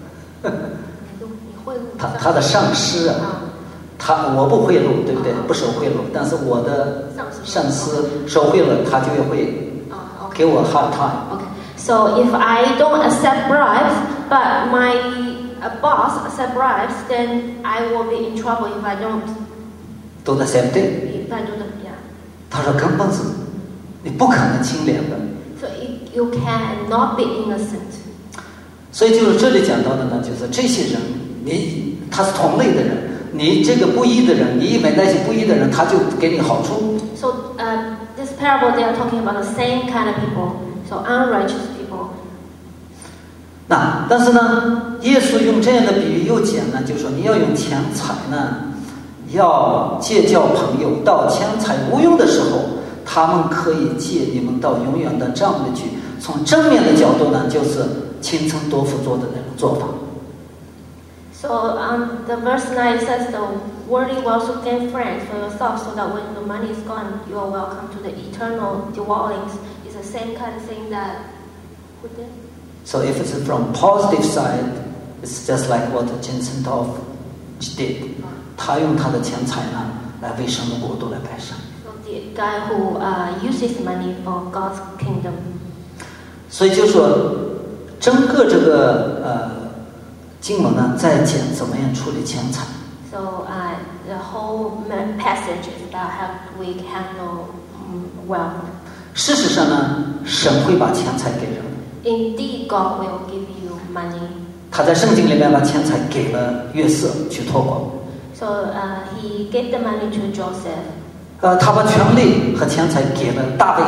他的上司啊，我不贿赂，对不对？不收贿赂，但是我的上司收贿赂，他就会给我 hard time。” Okay. So if I don't accept bribes, but my boss accept bribes, then I will be in trouble if I don't. Do the same thing. If I do the, yeah. 他说根本是你不可能清廉的。 So you cannot be innocent. 所以就是这里讲到的呢，就是这些人，他是同类的人，你这个不义的人，你以为那些不义的人他就给你好处。 So this parable they are talking about the same kind of people, so unrighteous people. 但是呢，耶稣用这样的比喻又讲呢，就是说你要用钱财呢，要结交朋友，到钱财无用的时候，他们可以借你们到永远的帐里去。从正面的角度呢，就是亲称多福做的那种做法。 So the verse 9 says the worldly wealth will gain friends for yourself, so that when the money is gone, you are welcome to the eternal dwellings. It's the same kind of thing that who did? So if it's from positive side, it's just like what Jensen Toff did. 他用他的钱财呢，来为神的国度来摆上。 So the guy who uses money for God's kingdom. 所以就说，整个这个经文呢，在讲怎么样处理钱财。 So the whole passage is about how we handle wealth. 事实上呢，神会把钱财给人。 Indeed, God will give you money. 他在圣经里面把钱财给了约瑟去托管。 So he gave the money to Joseph. 他把权力和钱财给了大卫。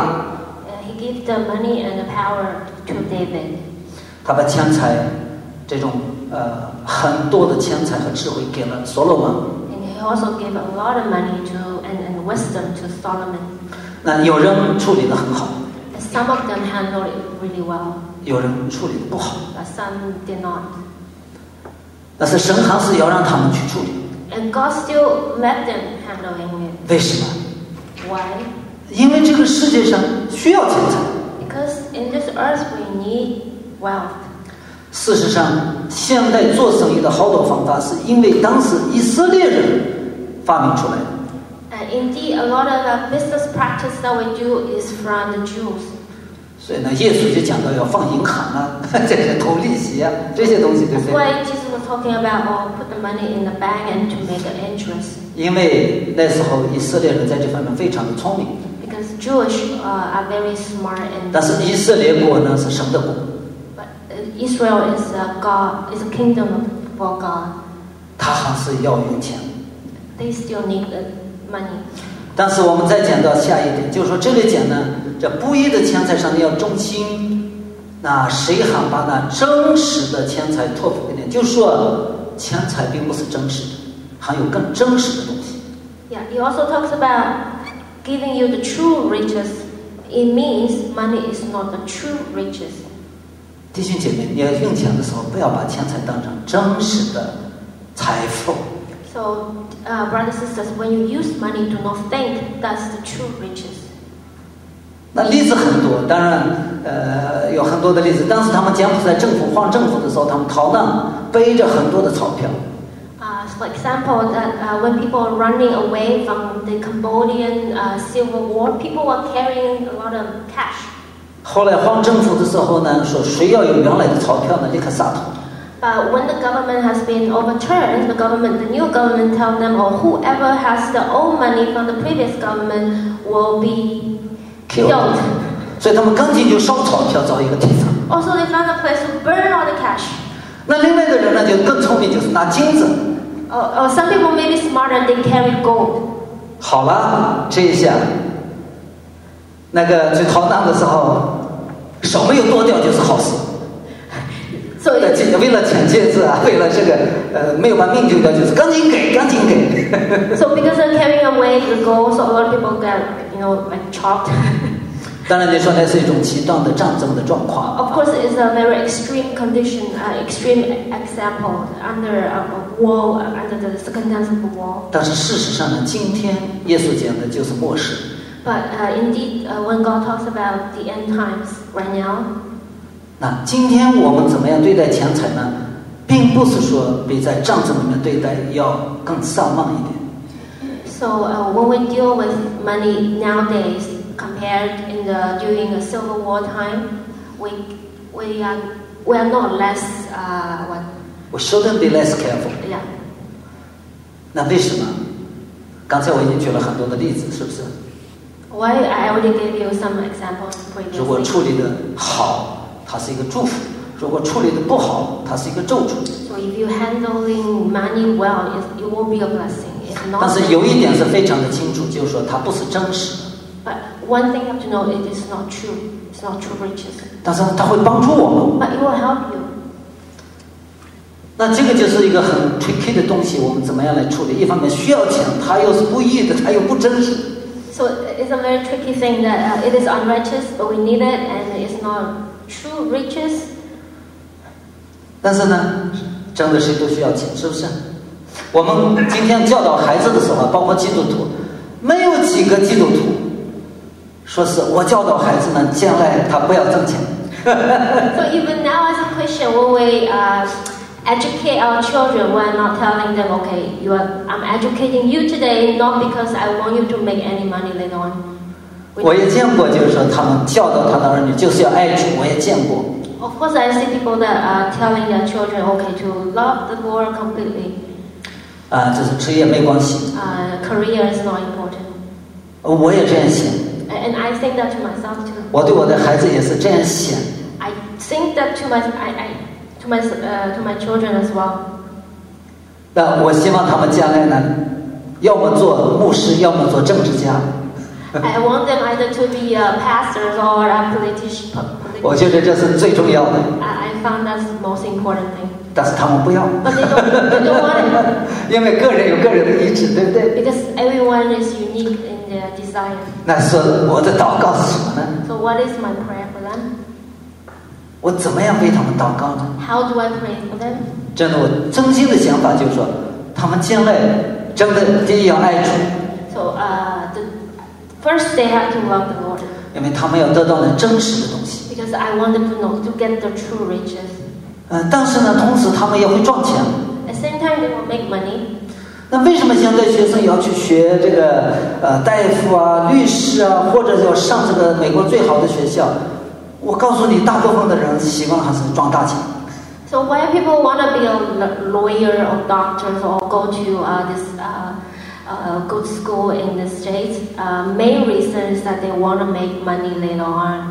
He gave the money and the power to David. 他把钱财这种很多的钱财和智慧给了所罗门。 And he also gave a lot of money to and wisdom to Solomon. 那有人处理得很好， And some of them handled it really well, 有人处理得不好。 but some did not. 但是神还是要让他们去处理。 And God still let them handling it. 为什么？ Why? 因为这个世界上需要钱财。 Because in this earth we need wealth. 事实上，现代做生意的好多方法，是因为当时以色列人发明出来的。 And indeed, a lot of the business practice that we do is from the Jews. 所以呢，耶稣就讲到要放银行啊，这些投利息啊，这些东西，对不 That's 对？ why Jesus was talking about, put the money in the bank and to make an interest. 因为那时候以色列人在这方面非常的聪明， Because Jewish are very smart, and 但是以色列国呢是神的国， but Israel is is a kingdom for God. 他还是要用钱。 They still need the money. 但是我们再讲到下一点，就是说这里讲呢，这不义的钱财上你要忠心，那谁还把那真实的钱财托付给你？就是说，钱财并不是真实的，还有更真实的东西。 Yeah, he also talks about giving you the true riches. It means money is not the true riches. 弟兄姐妹，你要用钱的时候，不要把钱财当成真实的财富。 So, brothers and sisters, when you use money, do not think that's the true riches. 那例子很多，当然，有很多的例子。当时他们柬埔寨政府换政府的时候，他们逃难，背着很多的钞票。 For example, that when people are running away from the Cambodian civil war, people were carrying a lot of cash. 后来换政府的时候呢，说谁要有原来的钞票呢，立刻杀头。 But when the government has been overturned, the new government tells them, or whoever has the old money from the previous government will be killed. 所以他们赶紧就烧钞票，找一个地方。 Also, they found a place to burn all the cash. 那另外的人呢，就更聪明，就是拿金子。 Or some people may be smarter, they carry gold. 好了，这一下，那个去逃难的时候，手没有剁掉就是好事。 So 为了抢戒指啊，为了这个没有把命丢掉，就是赶紧给，赶紧给。 So because they're carrying away the gold, so a lot of people get, like chopped. 当然，你说那是一种极端的战争的状况。 Of course, it's a very extreme condition, extreme example under a war, under the circumstance of a war. 但是事实上呢，今天耶稣讲的就是末世。 But indeed, when God talks about the end times right now, 那今天我们怎么样对待钱财呢？并不是说比在战争里面对待要更散漫一点。 so when we deal with money nowadays, compared during the Civil War time, we are not less what? We shouldn't be less careful. Yeah. 那为什么？刚才我已经举了很多的例子，是不是？ Why I already gave you some examples 如果 previously. 处理的好，它是一个祝福；如果处理的不好，它是一个咒诅。 So if you handling money well, it will be a blessing. If 但 not, 是有一点是非常的清楚，就是说它不是真实的， but one thing you have to know, it is not true. It's not true riches. 但是它会帮助我们。 But it will help you. 那这个就是一个很 tricky 的东西，我们怎么样来处理？一方面需要钱，它又是不义的，它又不真实。 So it's a very tricky thing that it is unrighteous, but we need it, and it's not true riches. 但是呢，真的谁都需要钱，是不是？我们今天教导孩子的时候，包括基督徒，没有几个基督徒说是我教导孩子呢，将来他不要挣钱。 So even now as a Christian, when we educate our children, we're not telling them, okay, I'm educating you today, not because I want you to make any money later on. 我也见过，就是说他们教导他的儿女就是要爱主，我也见过。 Of course, I see people that are telling their children, okay, to love the Lord completely. 这是职业没关系， Career is not important. 我也这样想， And I think that to myself too. 我对我的孩子也是这样想。 I think that to my children as well. 那我希望他们将来呢，要么做牧师，要么做政治家。 I want them either to be pastors or a politician. 我觉得这是最重要的， I found that's the most important thing. 但是他们不要， But they don't want it 因为个人有个人的意志，对不对？ because everyone is unique in their desire. 那是我的祷告是什么呢？ So what is my prayer for them? 我怎么样为他们祷告呢？ How do I pray for them? 真的，我真心的想法就是说，他们将来真的第一要爱主， So first they have to love the Lord 因为他们要得到那真实的东西。 because I want them to know to get the true riches. 但是呢，同时他们也会赚钱。 At the same time, they will make money. 那为什么现在学生要去学这个大夫啊、律师啊，或者要上这个美国最好的学校？我告诉你，大部分的人希望还是赚大钱。 So why people want to be a lawyer or doctors or go to this good school in the States? Main reason is that they want to make money later on.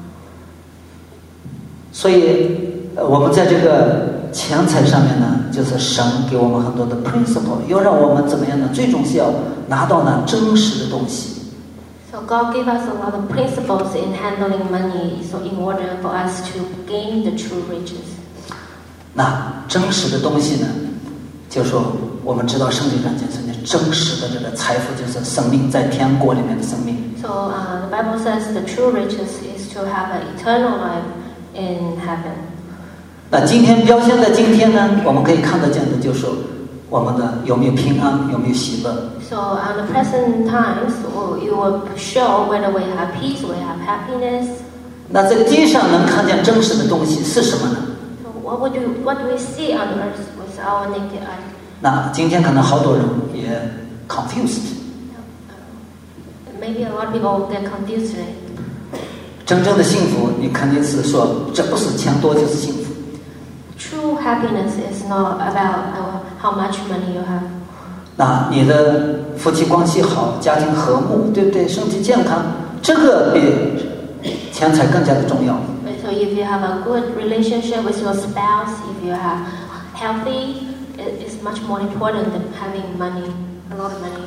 所以，我们在这个钱财上面呢，就是神给我们很多的 principle， 要让我们怎么样呢？最终是要拿到那真实的东西。 So God gave us a lot of principles in handling money, so in order for us to gain the true riches. 那真实的东西呢，就是说我们知道圣经上讲说，真实的这个财富就是生命，在天国里面的生命。 So the Bible says the true riches is to have an eternal life in heaven. 那今天表现在今天呢，我们可以看得见的，就是说我们的有没有平安，有没有喜乐。 So in the present times, you will show whether we have peace, we have happiness. 那在地上能看见真实的东西是什么呢？ So what do we see on earth with our naked eye? 那今天可能好多人也 confused。 Maybe a lot of people will get confused today. 真正的幸福，你肯定是说，这不是钱多就是幸福。 True happiness is not about how much money you have. 那你的夫妻关系好，家庭和睦，对不对？身体健康，这个比钱财更加的重要。 So if you have a good relationship with your spouse, if you are healthy, it is much more important than having money, a lot of money.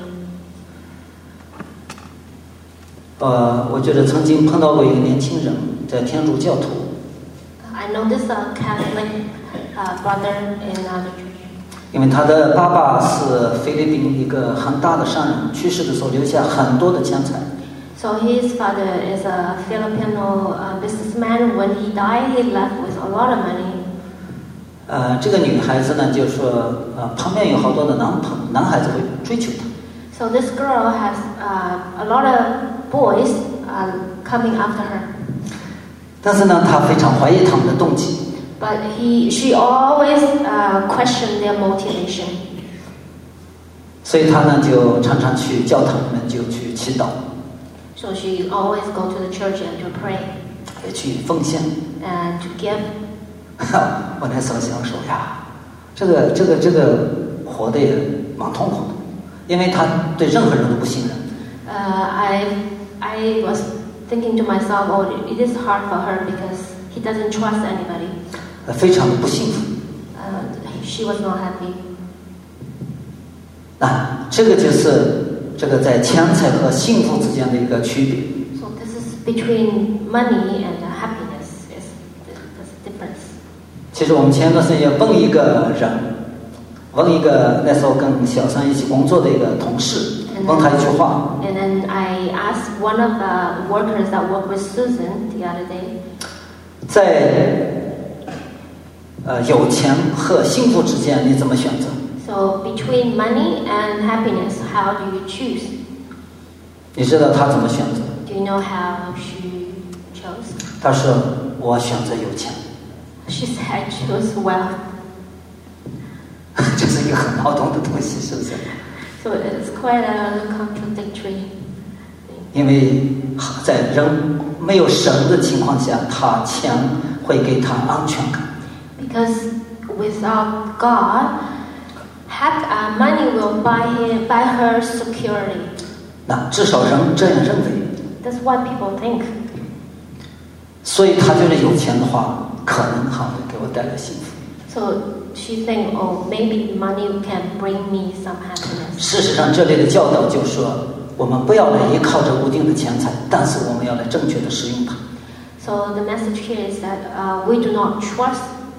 我觉得曾经碰到过一个年轻人，在天主教徒， I know this Catholic brother in the church. 因为他的爸爸是菲律宾一个很大的商人，去世的时候留下很多的钱财。 So his father is a Filipino businessman. When he died, he left with a lot of money. 这个女孩子呢，就说旁边有好多的男孩子会追求她。 So this girl has a lot of boys coming after her. 但是呢，她非常怀疑他们的动机。 But she always questioned their motivation. 所以她呢，就常常去教堂里面就去祈祷， So she always go to the church and to pray 也去奉献。 and to give. 我那时候想说呀，这个活得也蛮痛苦的，因为他对任何人都不信任。 I was thinking to myself, oh, it is hard for her because he doesn't trust anybody. 非常的不幸福。 She was not happy. 这个就是这个在钱财和幸福之间的一个区别。 So this is between money and happiness. There's a difference. 其实我们前段时间也问一个人，问一个那时候跟小三一起工作的一个同事，问他一句话。 And then I asked one of the workers that worked with Susan the other day. 在有钱和幸福之间，你怎么选择？ So between money and happiness, how do you choose? 你知道他怎么选择？ Do you know how she chose? 他说：“我选择有钱。” She said, "I chose wealth." 这是一个很矛盾的东西，是不是？ So it's quite a contradictory. 因为在人没有神的情况下，他钱会给他安全感。 Because without God, money will buy her security. 那至少人这样认为。 That's what people think. 所以他觉得有钱的话，可能还会给我带来幸福。 So she think, oh, maybe money can bring me some happiness. 事实上，这里的教导就说，我们不要来依靠着无定的钱财，但是我们要来正确的使用它。 So the message here is that we do not trust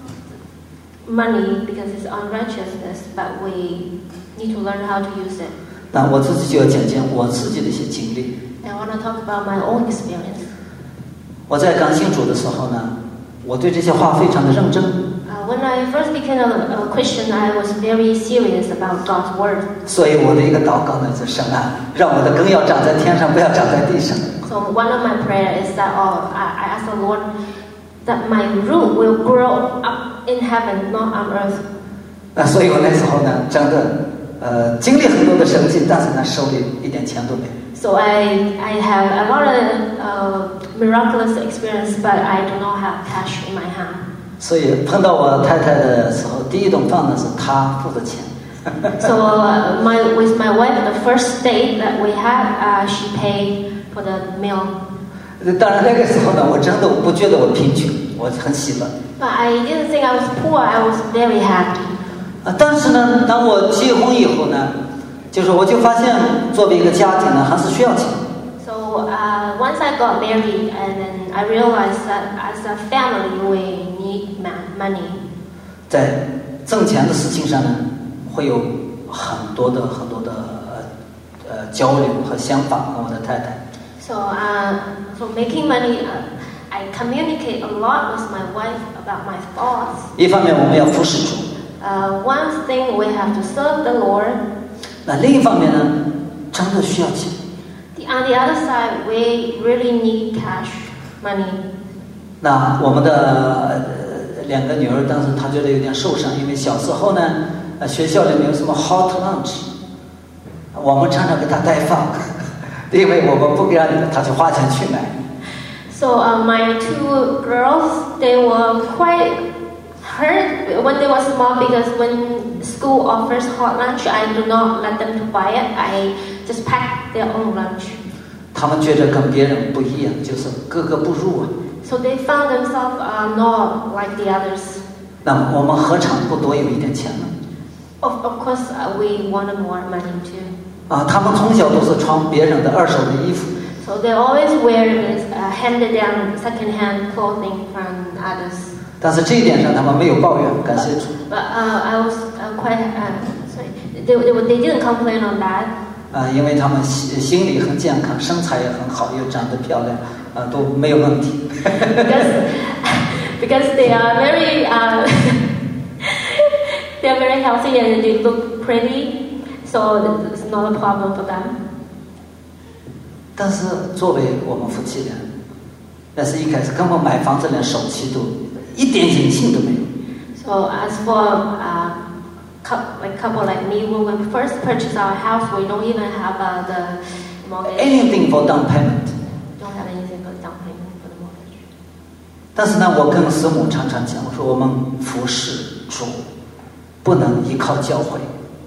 money because it's unrighteousness, but we need to learn how to use it. 那我自己就要讲讲我自己的一些经历。 I want to talk about my own experience. 我在刚信主的时候呢，我对这些话非常的认真。 When I first became a Christian, I was very serious about God's word. 所以我的一个祷告呢，是神啊，让我的根要长在天上，不要长在地上。 So one of my prayer is that I ask the Lord that my root will grow up in heaven, not on earth. 所以我那时候呢，真的经历很多的神迹，但是呢，手里一点钱都没有。 So I have a lot of miraculous experience, but I do not have cash in my hand. 所以碰到我太太的时候，第一顿饭呢是她付的钱。 So with my wife, the first date that we had, she paid for the meal. 当然那个时候呢，我真的不觉得我贫穷，我很喜乐。 But I didn't think I was poor. I was very happy. 但是呢，当我结婚以后呢，就是我就发现，作为一个家庭呢，还是需要钱。 So once I got married, and then I realized that as a family, we need money. 在挣钱的事情上呢，会有很多的交流和想法跟我的太太。 So making money, I communicate a lot with my wife about my thoughts. 一方面我们要服侍主。 One thing we have to serve the Lord. 那另一方面呢，真的需要钱。 On the other side, we really need cash money. 那我们的两个女儿当时她觉得有点受伤，因为小时候呢，学校里没有什么 hot lunch， 我们常常给她带饭，因为我们不给她去花钱去买。 So my two girls, they were quite hurt when they were small because when school offers hot lunch, I do not let them to buy it. I just pack their own lunch. 他们觉得跟别人不一样，就是格格不入啊。 So they found themselves not like the others. 那么我们何尝不多有一点钱呢？ Of course, we wanted more money too. 他们从小都是穿别人的二手的衣服。 So they always wear this handed down second-hand clothing from others. 但是这一点上他们没有抱怨，感谢主。 But I was quite sorry. They didn't complain on that. 因为他们心理很健康，身材也很好，又长得漂亮，都没有问题。 because they are very they are very healthy and they look pretty, so it's not a problem for them. 但是作为我们夫妻俩，那是一开始根本买房子连首期都一点隐性都没有。 So as for couple like me, when we first purchased our house, we don't even have the mortgage. Anything for down payment. Don't have anything for down payment for the mortgage. 但是呢，我跟师母常常讲，我说我们服侍主不能依靠教会，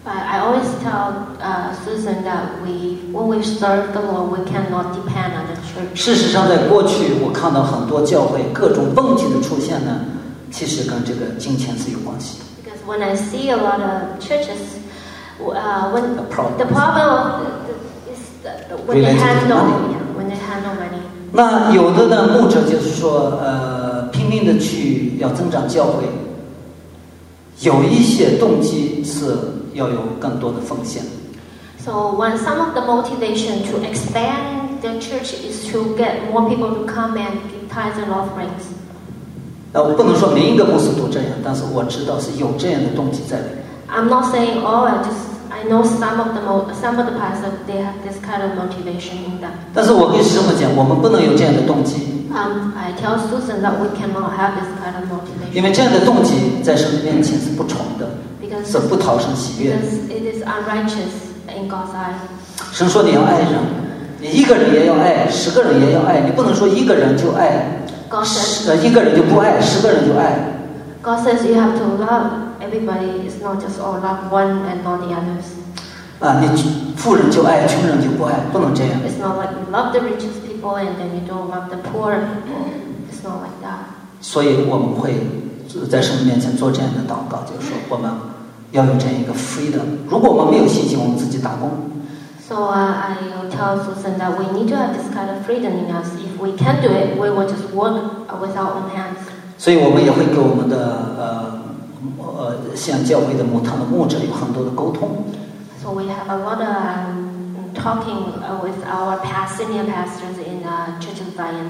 But I always tell Susan that when we serve the Lord, we cannot depend on the church. 事实上，在过去我看到很多教会各种问题的出现呢，其实跟这个金钱是有关系的。 Because when I see a lot of churches, when the problem is when they handle money. 那有的呢，牧者就是说，拼命的去要增长教会，有一些动机是要有更多的奉献。 So when some of the motivation to expand the church is to get more people to come and give tithes and offerings. 我不能说每一个牧师都这样，但是我知道是有这样的动机在里面。 I'm not saying all. I know some of the pastors they have this kind of motivation in them. 但是我跟师母讲，我们不能有这样的动机。 I tell Susan that we cannot have this kind of motivation. 因为这样的动机在神面前是不纯的，是不讨神喜悦的。 Because it is unrighteous in God's eye. 神说你要爱人，你一个人也要爱，10个人也要爱，你不能说一个人就爱，一个人就不爱，10个人就爱。 God says you have to love everybody. It's not just love one and not the others. 你富人就爱，穷人就不爱，不能这样。 It's not like you love the richest people and then you don't love the poor. It's not like that. 所以我们会在神面前做这样的祷告，就是说我们要有这样一个 freedom。如果我们没有信心，我们自己打工。 So I will tell Susan that we need to have this kind of freedom in us. If we can't do it, we will just work with our own hands. 所以我们也会跟我们的像教会的牧堂的牧者有很多的沟通。 So we have a lot of talking with our senior pastors in Church of Zion.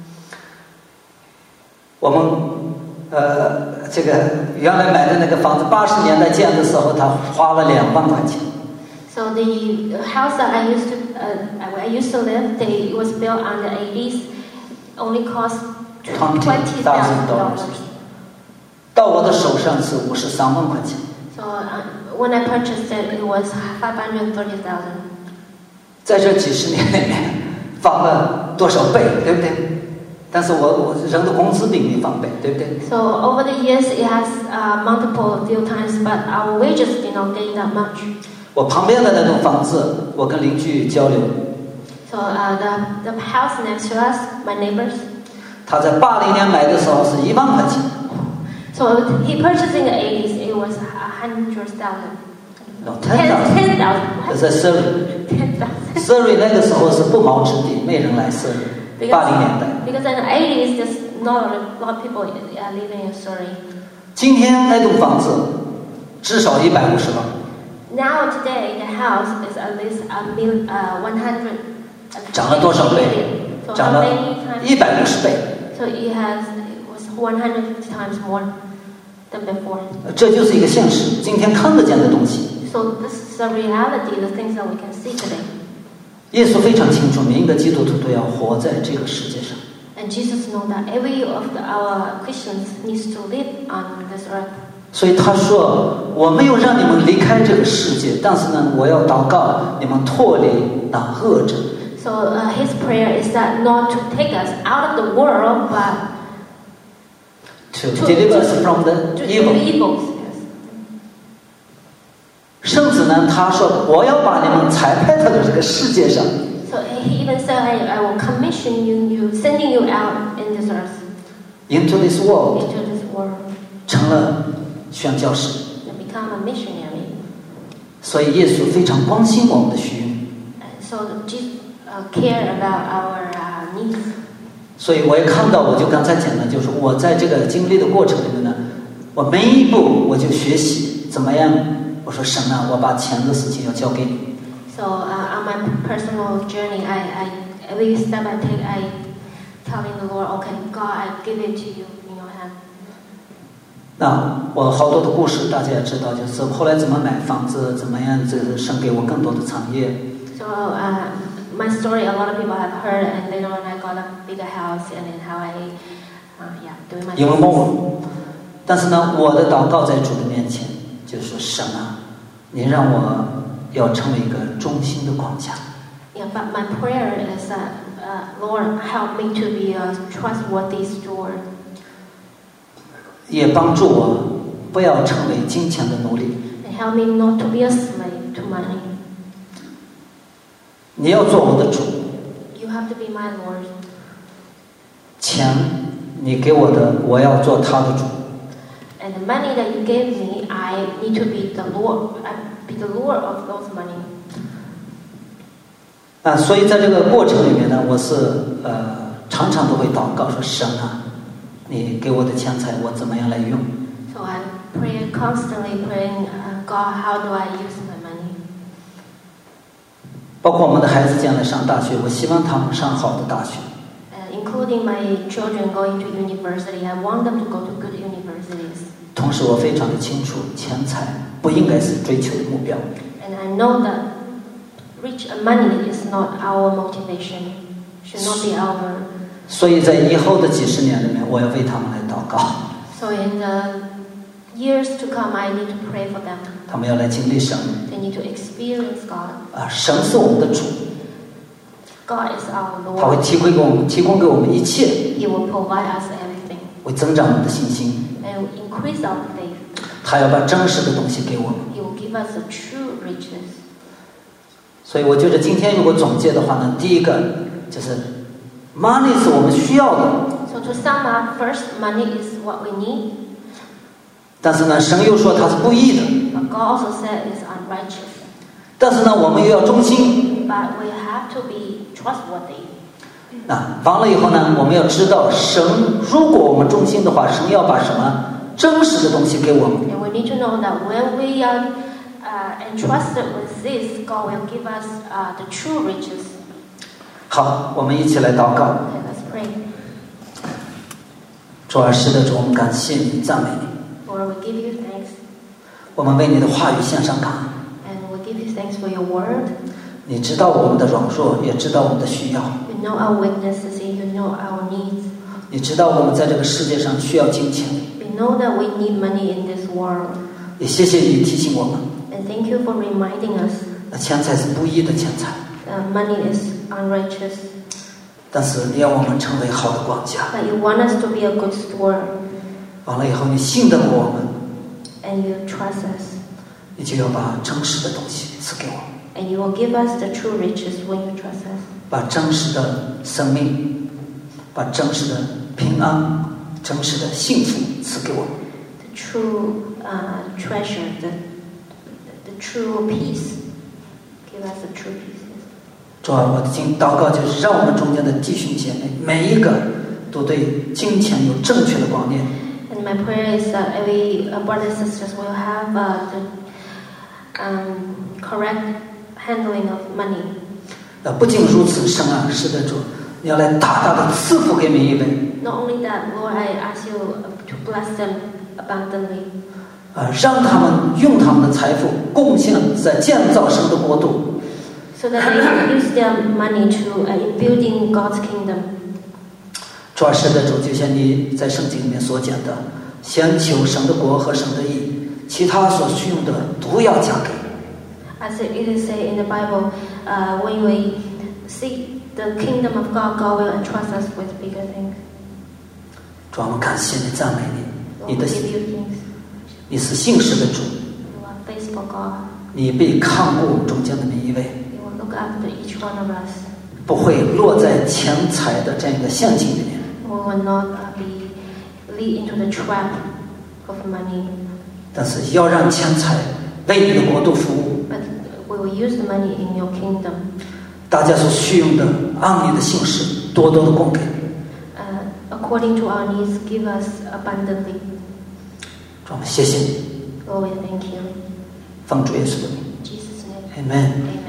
我们这个原来买的那个房子，80年代建的时候，他花了2万块钱。 So the house that I used to live, it was built on the 80s. Only cost $20,000. 到我的手上是53万块钱。 So when I purchased it, it was $530,000. 在这几十年里面，翻了多少倍，对不对？但是我人的工资并没翻倍，对不对 ？So over the years, it has multiple a few times, but our wages did not gain that much. 我旁边的那栋房子，我跟邻居交流。 So the house next to us, my neighbors. 他在80年买的时候是1万块钱。 So he purchased in the 80s. It was $100,000. No, 10,000. 在 Surrey 那个时候是不毛之地，没人来 Surrey。80年代。 Because in the 80s, there's not a lot of people living in Surrey. 今天那栋房子至少150万。 Now today, the house is at least 100. 涨了多少倍？涨了150倍。 So it was 150 times more than before. 这就是一个现实，今天看得见的东西。 So this is a reality, the things that we can see today. 耶稣非常清楚，每一个基督徒都要活在这个世界上。 And Jesus knows that every of our Christians needs to live on this earth. 所以他说：“我没有让你们离开这个世界，但是呢，我要祷告你们脱离那恶者。” So his prayer is that not to take us out of the world, but to deliver us from the evil. 甚至呢，他说：“我要把你们裁派到这个世界上。” So he even said, "I will commission you, sending you out in this earth, into this world." 成了宣教士。 And become a missionary. 所以耶稣非常关心我们的需要。 So Jesus care about our needs. 所以我也看到，我就刚才讲的，就是我在这个经历的过程里面呢，我每一步我就学习怎么样。我说神啊，我把钱的事情要交给你。 So on my personal journey, every step I take, I telling the Lord, "Okay, God, I give it to you in your hand." 那我好多的故事大家也知道，就是后来怎么买房子，怎么样，这个神给我更多的产业。 So my story, a lot of people have heard, and later on I got a bigger house, and then how I, doing my. 因为梦，但是呢，我的祷告在主的面前，就是说神啊，你让我要成为一个忠心的管家。 Yeah, but my prayer is that Lord, help me to be a trustworthy steward. 也帮助我不要成为金钱的奴隶。 And and help me not to be a slave to money. 你要做我的主， You have to be my Lord. 钱你给我的，我要做他的主。 And the money that you gave me, I need to be the Lord. Be the Lord of those money. 所以在这个过程里面呢，我是常常都会祷告说：神啊，你给我的钱财，我怎么样来用？ So I pray constantly, praying, God, how do I use my money? 包括我们的孩子将来上大学，我希望他们上好的大学。 Including my children going to university, I want them to go to good universities. 同时，我非常的清楚，钱财不应该是追求的目标。 And I know that rich money is not our motivation, should not be our. 所以在以后的几十年里面，我要为他们来祷告。 So in the years to come, I need to pray for them. 他们要来经历神。 They need to experience God. 神是我们的主， God is our 他会 Lord. 提供给我们一切， He will provide us everything 会增长我们的信心。 and will increase our faith. 他要把真实的东西给我们。 He will give us the true riches. 所以我觉得今天如果总结的话呢，第一个就是 money 是我们需要的， So to sum up, first, money is what we need, 但是呢，神又说它是不义的。 but God also said it's unrighteous. 但是呢，我们又要忠心。 But we have to be trustworthy. 完了以后呢，我们要知道神，如果我们忠心的话，神要把什么真实的东西给我们。 And we need to know that when we are entrusted with this, God will give us the true riches. 好，我们一起来祷告。 Okay, let's pray. 主啊，是的，主，我们感谢你，赞美你。 Lord, we give you thanks. 我们为你的话语献上感恩。 And we give you thanks for your word. 你知道我们的软弱，也知道我们的需要。 You know our weaknesses and you know our needs. 你知道我们在这个世界上需要金钱。 We know that we need money in this world. 也谢谢你提醒我们， And thank you for reminding us 钱财是不义的钱财， money is unrighteous. 但是你要我们成为好的管家。 But you want us to be a good steward. 完了以后，你信得过我们， And you trust us. 你就要把真实的东西赐给我们， And you will give us the true riches when you trust us. 把真实的生命，把真实的平安、真实的幸福赐给我们。 The true treasure, the true peace. Give us the true peace. 主啊，我的祷告就是让我们中间的弟兄姐妹每一个都对金钱有正确的观念。 And my prayer is that every brothers and sisters will have the correct handling of money. 不仅如此，神啊，是的主，你要来大大的赐福给每一位。 Not only that, Lord, I ask you to bless them abundantly. 让他们用他们的财富贡献在建造神的国度。 So that they can use their money to in building God's kingdom. 主啊，是的主，就像你在圣经里面所讲的，先求神的国和神的义，其他所需用的都要加给。 As it is said in the Bible, when we seek the kingdom of God, God will entrust us with bigger things. 主啊，我们感谢你，赞美你， Lord, we give you thanks. 你是信实的主， You are faithful God. 你必看顾我们中间的每一位， You will look after each one of us. 不会落在钱财的这样一个陷阱里面。 We will not be lead into the trap of money. 但是要让钱财为你的国度服务， But we will use the money in your kingdom. 大家所需用的，按你的信实多多的供给。 According to our needs, give us abundantly. 主，我们谢谢你， Lord, we thank you. 奉主耶稣的名 In Jesus' name. ，Amen。 Amen.